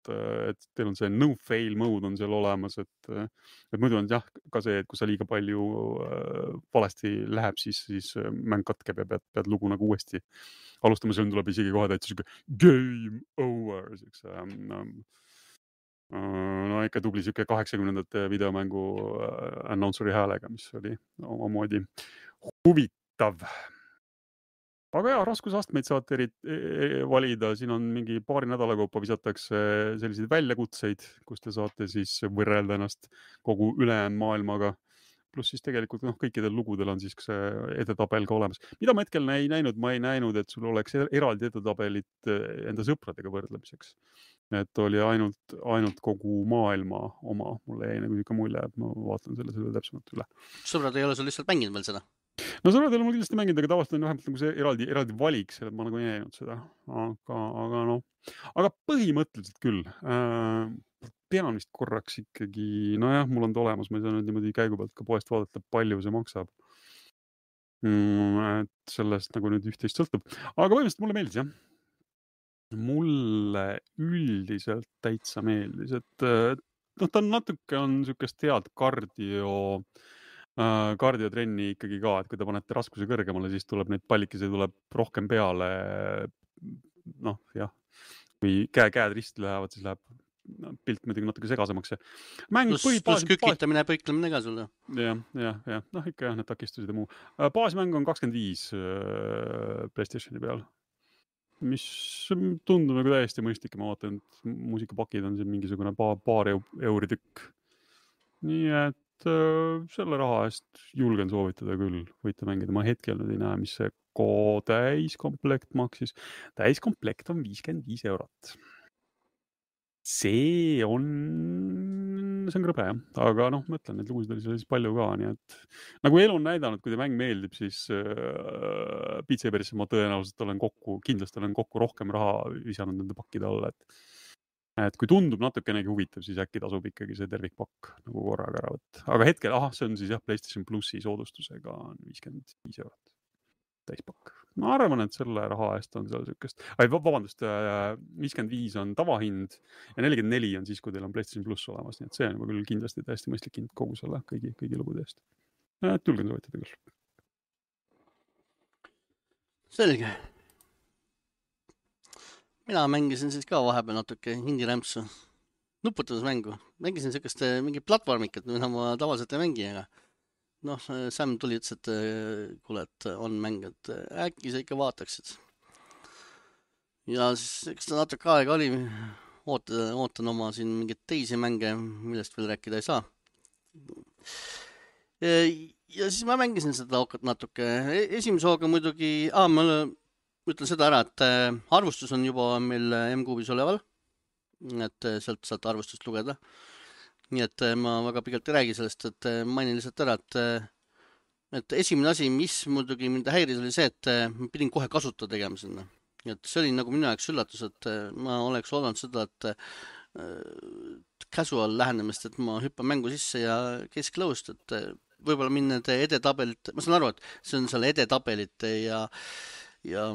et teil on see no fail mode on seal olemas, et, et muidu on jah ka see, et kui sa liiga palju äh, valesti läheb, siis, siis mäng katkeb ja pead, pead lugu nagu uuesti alustama, seal tuleb isegi kohe täitsa siuke game over, siukse um, no ikka tubli siuke kaheksakümnendate videomängu announceri häälega, mis oli omamoodi huvitav. Aga jah, raskusastmeid saate eri, valida, siin on mingi paari nädala kaupa visatakse selliseid väljakutseid, kus te saate siis võrrelda ennast kogu ülejäänud maailmaga. Pluss siis tegelikult noh, kõikidel lugudel on siis see edetabel ka olemas. Mida ma hetkel ei näinud, ma ei näinud, et sul oleks eraldi edetabelit enda sõpradega võrdlemiseks. Et oli ainult, ainult kogu maailma oma. Mulle jäi nagu ikka mulje, et ma vaatan selle selle täpsemalt üle. Sõbrad ei ole sul lihtsalt mänginud veel seda? No sõbradel on mul kindlasti mänginud, aga tavaliselt on vähemalt nagu see eraldi, eraldi valik, selle ma nagu ei näinud seda. Aga, aga noh, aga põhimõtteliselt küll. Äh, pean vist korraks ikkagi, no jah, mul on ta olemas, ma ei saa nüüd niimoodi käigu pealt ka poest vaadata, palju see maksab. Mm, et sellest nagu nüüd üht-teist sõltub. Aga põhimõtteliselt mulle meeldis, jah. Mulle üldiselt täitsa meeldis, et noh, ta on natuke on niisugust head kardio, äh, kardiotrenni ikkagi ka, et kui te panete raskuse kõrgemale, siis tuleb neid pallikesi tuleb rohkem peale. Noh, jah, kui käe, käed risti lähevad, siis läheb pilt muidugi natuke segasemaks. Mäng plus, plus kükitamine ja põiklemine ka sulle. Jah, jah, jah. Noh, ikka jah, need takistused ja muu. Baasmäng on kakskümmend viis PlayStationi peal, mis tundub nagu täiesti mõistlik. Ma vaatan, et muusikapakid on siin mingisugune paar, paar euri tükk. Nii et äh, selle raha eest julgen soovitada küll, võite mängida. Ma hetkel nüüd ei näe, mis see täiskomplekt maksis. Täiskomplekt on viiskümmend viis eurot. See on, see on krõbe, jah. Aga noh, mõtlen, et lugusid oli siis palju ka, nii et nagu elu on näidanud, kui te mäng meeldib, siis äh, Beat Saberisse ma tõenäoliselt olen kokku, kindlasti olen kokku rohkem raha visanud nende pakkide alla, et, et kui tundub natukenegi huvitav, siis äkki tasub ikkagi see tervikpakk nagu korraga ära võtta. Aga hetkel, aha, see on siis jah, PlayStation Plussi soodustusega on viiskümmend viis eurot täispakk. Ma arvan, et selle raha eest on seal sükest. Ai, vabandust, viiskümmend viis on tavahind ja nelikümmend neli on siis, kui teil on PlayStation Plus olemas. Nii et see on küll kindlasti täiesti mõistlik hind kogu selle kõigi, kõigi lugude eest. Et julgen soovitada küll. Selge. Mina mängisin siis ka vahepeal natuke indie-rämpsu. Nuputusmängu. Mängisin sellist mingi platvormikat, mida ma tavaliselt ei mängi, aga noh, Sam tuli ütles, et kuule, et on mäng, et äkki sa ikka vaataksid. Ja siis eks ta natuke aega oli, ootan, ootan oma siin mingeid teisi mänge, millest veel rääkida ei saa. Ja siis ma mängisin seda natuke. Esimese hooga muidugi, aa, ma ütlen seda ära, et arvustus on juba meil M-Kuubis oleval, et sealt saate arvustust lugeda. Nii et ma väga pikalt ei räägi sellest, et mainin lihtsalt ära, et, et esimene asi, mis muidugi mind häiris, oli see, et ma pidin kohe kasutada tegema sinna. Et see oli nagu minu jaoks üllatus, et ma oleks oodanud seda, et casual lähenemist, et ma hüppan mängu sisse ja kesklõust, et võib-olla minna edetabelit, ma saan aru, et see on seal edetabelite ja, ja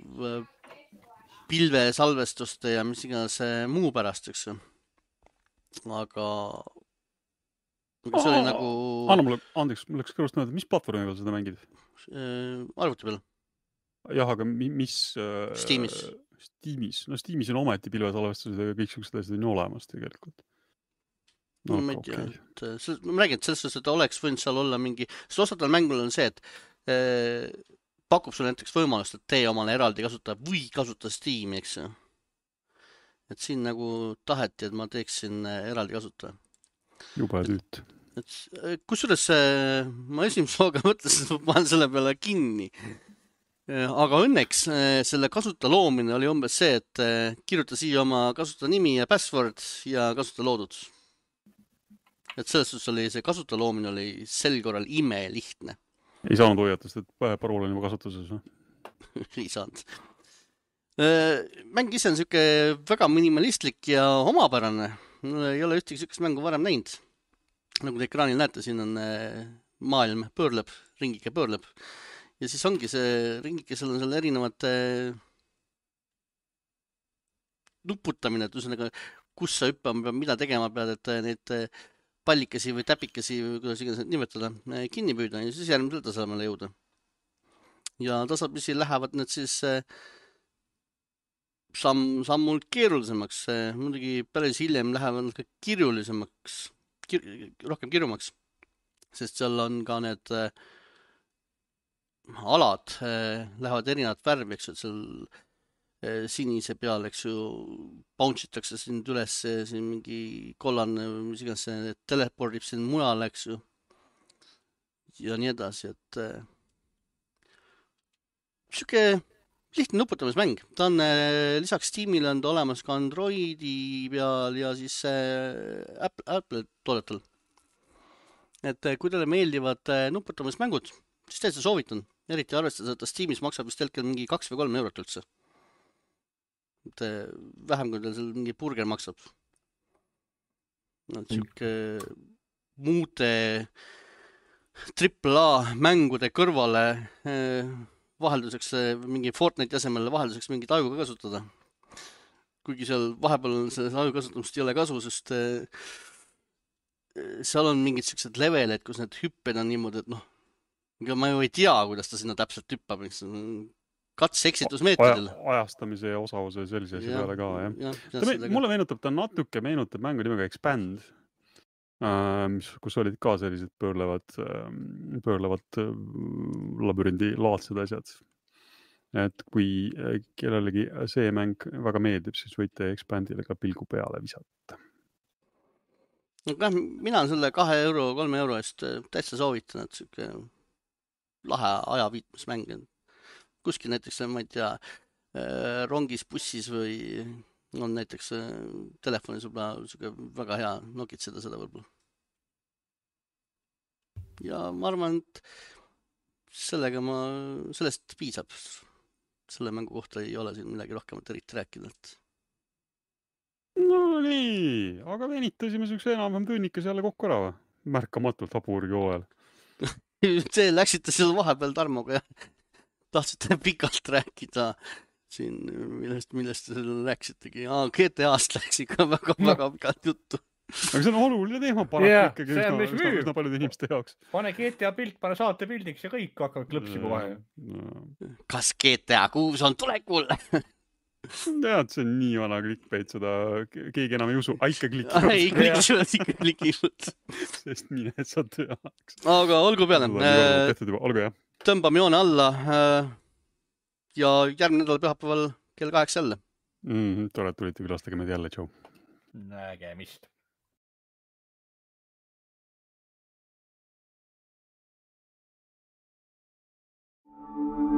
pilvesalvestuste ja mis iganes muu pärast, eks ju. Aga see oli nagu... Anna mulle, andeks, mul läks kõrvust nõuda, mis platvormi peal seda mängid? Arvuti peal. Jah, aga mis... Steamis. Steamis. No Steamis on ometi pilvesalvestused ja kõik sellised asjad on ju olemas tegelikult. No, ma ei tea. Okay. Ma räägin, et selles suhtes, et oleks võinud seal olla mingi... Sest osadel mängul on see, et eh, pakub sulle näiteks võimalust, et tee omale eraldi kasutada või kasuta Steami, eks ju. Et siin nagu taheti, et ma teeksin eraldi kasutada. Jube tüüt. Kusjuures ma esimese hooga mõtlesin, et ma panen selle peale kinni. Aga õnneks selle kasuta loomine oli umbes see, et kirjuta siia oma kasuta nimi ja password ja kasuta loodud. Et selles suhtes oli see kasuta loomine oli sel korral ime lihtne. Ei saanud hoiatust, et parool on juba kasutuses või? Ei saanud. Mäng ise on siuke väga minimalistlik ja omapärane. Ei ole ühtegi siukest mängu varem näinud. Nagu te ekraanil näete, siin on maailm pöörleb, ringike pöörleb. Ja siis ongi see ringike, seal on seal erinevad nuputamine, et ühesõnaga, kus sa hüppama pead, mida tegema pead, et neid pallikesi või täpikesi või kuidas iganes nimetada, kinni püüda ja siis järgmisele tasemele jõuda. Ja tasapisi lähevad need siis samm, sammult keerulisemaks, muidugi päris hiljem lähevad ka kirjulisemaks, kir, rohkem kirjumaks, sest seal on ka need alad lähevad erinevat värvi, eks ju, et seal sinise peal, eks ju, bounce itakse sind üles, siin mingi kollane või mis iganes, see telepordib sind mujale, eks ju, ja nii edasi, et siuke lihtne nuputamismäng. Ta on lisaks Steamile on ta olemas ka Androidi peal ja siis Apple, Apple toodetel. Et kui teile meeldivad nuputamismängud, siis täitsa soovitan. Eriti arvestades, et ta Steamis maksab vist hetkel mingi kaks või kolm eurot üldse. Et vähem kui teil seal mingi burger maksab. No, siuke muude triple A mängude kõrvale vahelduseks mingi Fortnite asemel vahelduseks mingit aju ka kasutada. Kuigi seal vahepeal selles aju kasutamist ei ole kasu, sest seal on mingid siuksed leveled, kus need hüpped on niimoodi, et noh, ma ju ei tea, kuidas ta sinna täpselt hüppab. Katse-eksitusmeetodil. Ajastamise ja osavuse sellise asja peale ka, jah. Ja, ta me, mulle meenutab, ta natuke meenutab mängu nimega Expand, mis, kus olid ka sellised pöörlevad, pöörlevad labürindi laadsed asjad. Et kui kellelegi see mäng väga meeldib, siis võite Expandile ka pilgu peale visata. No, mina selle kahe euro, kolme euro eest täitsa soovitan, et siuke lahe ajaviitmismäng. Kuskil näiteks, ma ei tea, rongis, bussis või on näiteks telefonis võib-olla väga hea nokitseda seda võib-olla. Ja ma arvan, et sellega ma, sellest piisab. Selle mängu kohta ei ole siin midagi rohkemat eriti rääkida. No nii, aga venitasime sükse enam-vähem tunnikas jälle kokku ära või? Märkamatult Haburgi hooajal. See läksite seal vahepeal Tarmoga ja tahtsite pikalt rääkida siin, millest, millest te rääksitegi. Aa, G T A-st läks ikka väga, no. väga pikalt juttu. Aga see on oluline teema paraku yeah, ikkagi üsna, üsna, üsna paljude inimeste jaoks. Pane G T A pilt, pane saate pildiks ja kõik hakkavad klõpsima kohe. No. Kas G T A kuus on tulekul? Tead, see on nii vana clickbait, seda keegi enam ei usu. Aika klikivad. Ei, klikivad, ikka klikivad. Sest mine, et sa teaks. Aga olgu peale. Olgu jah. Tõmbame joone alla ja järgmine nädal pühapäeval kell kaheksa jälle. Mm, tore, et tulite külastage meid jälle, tšau. Nägemist. Thank you.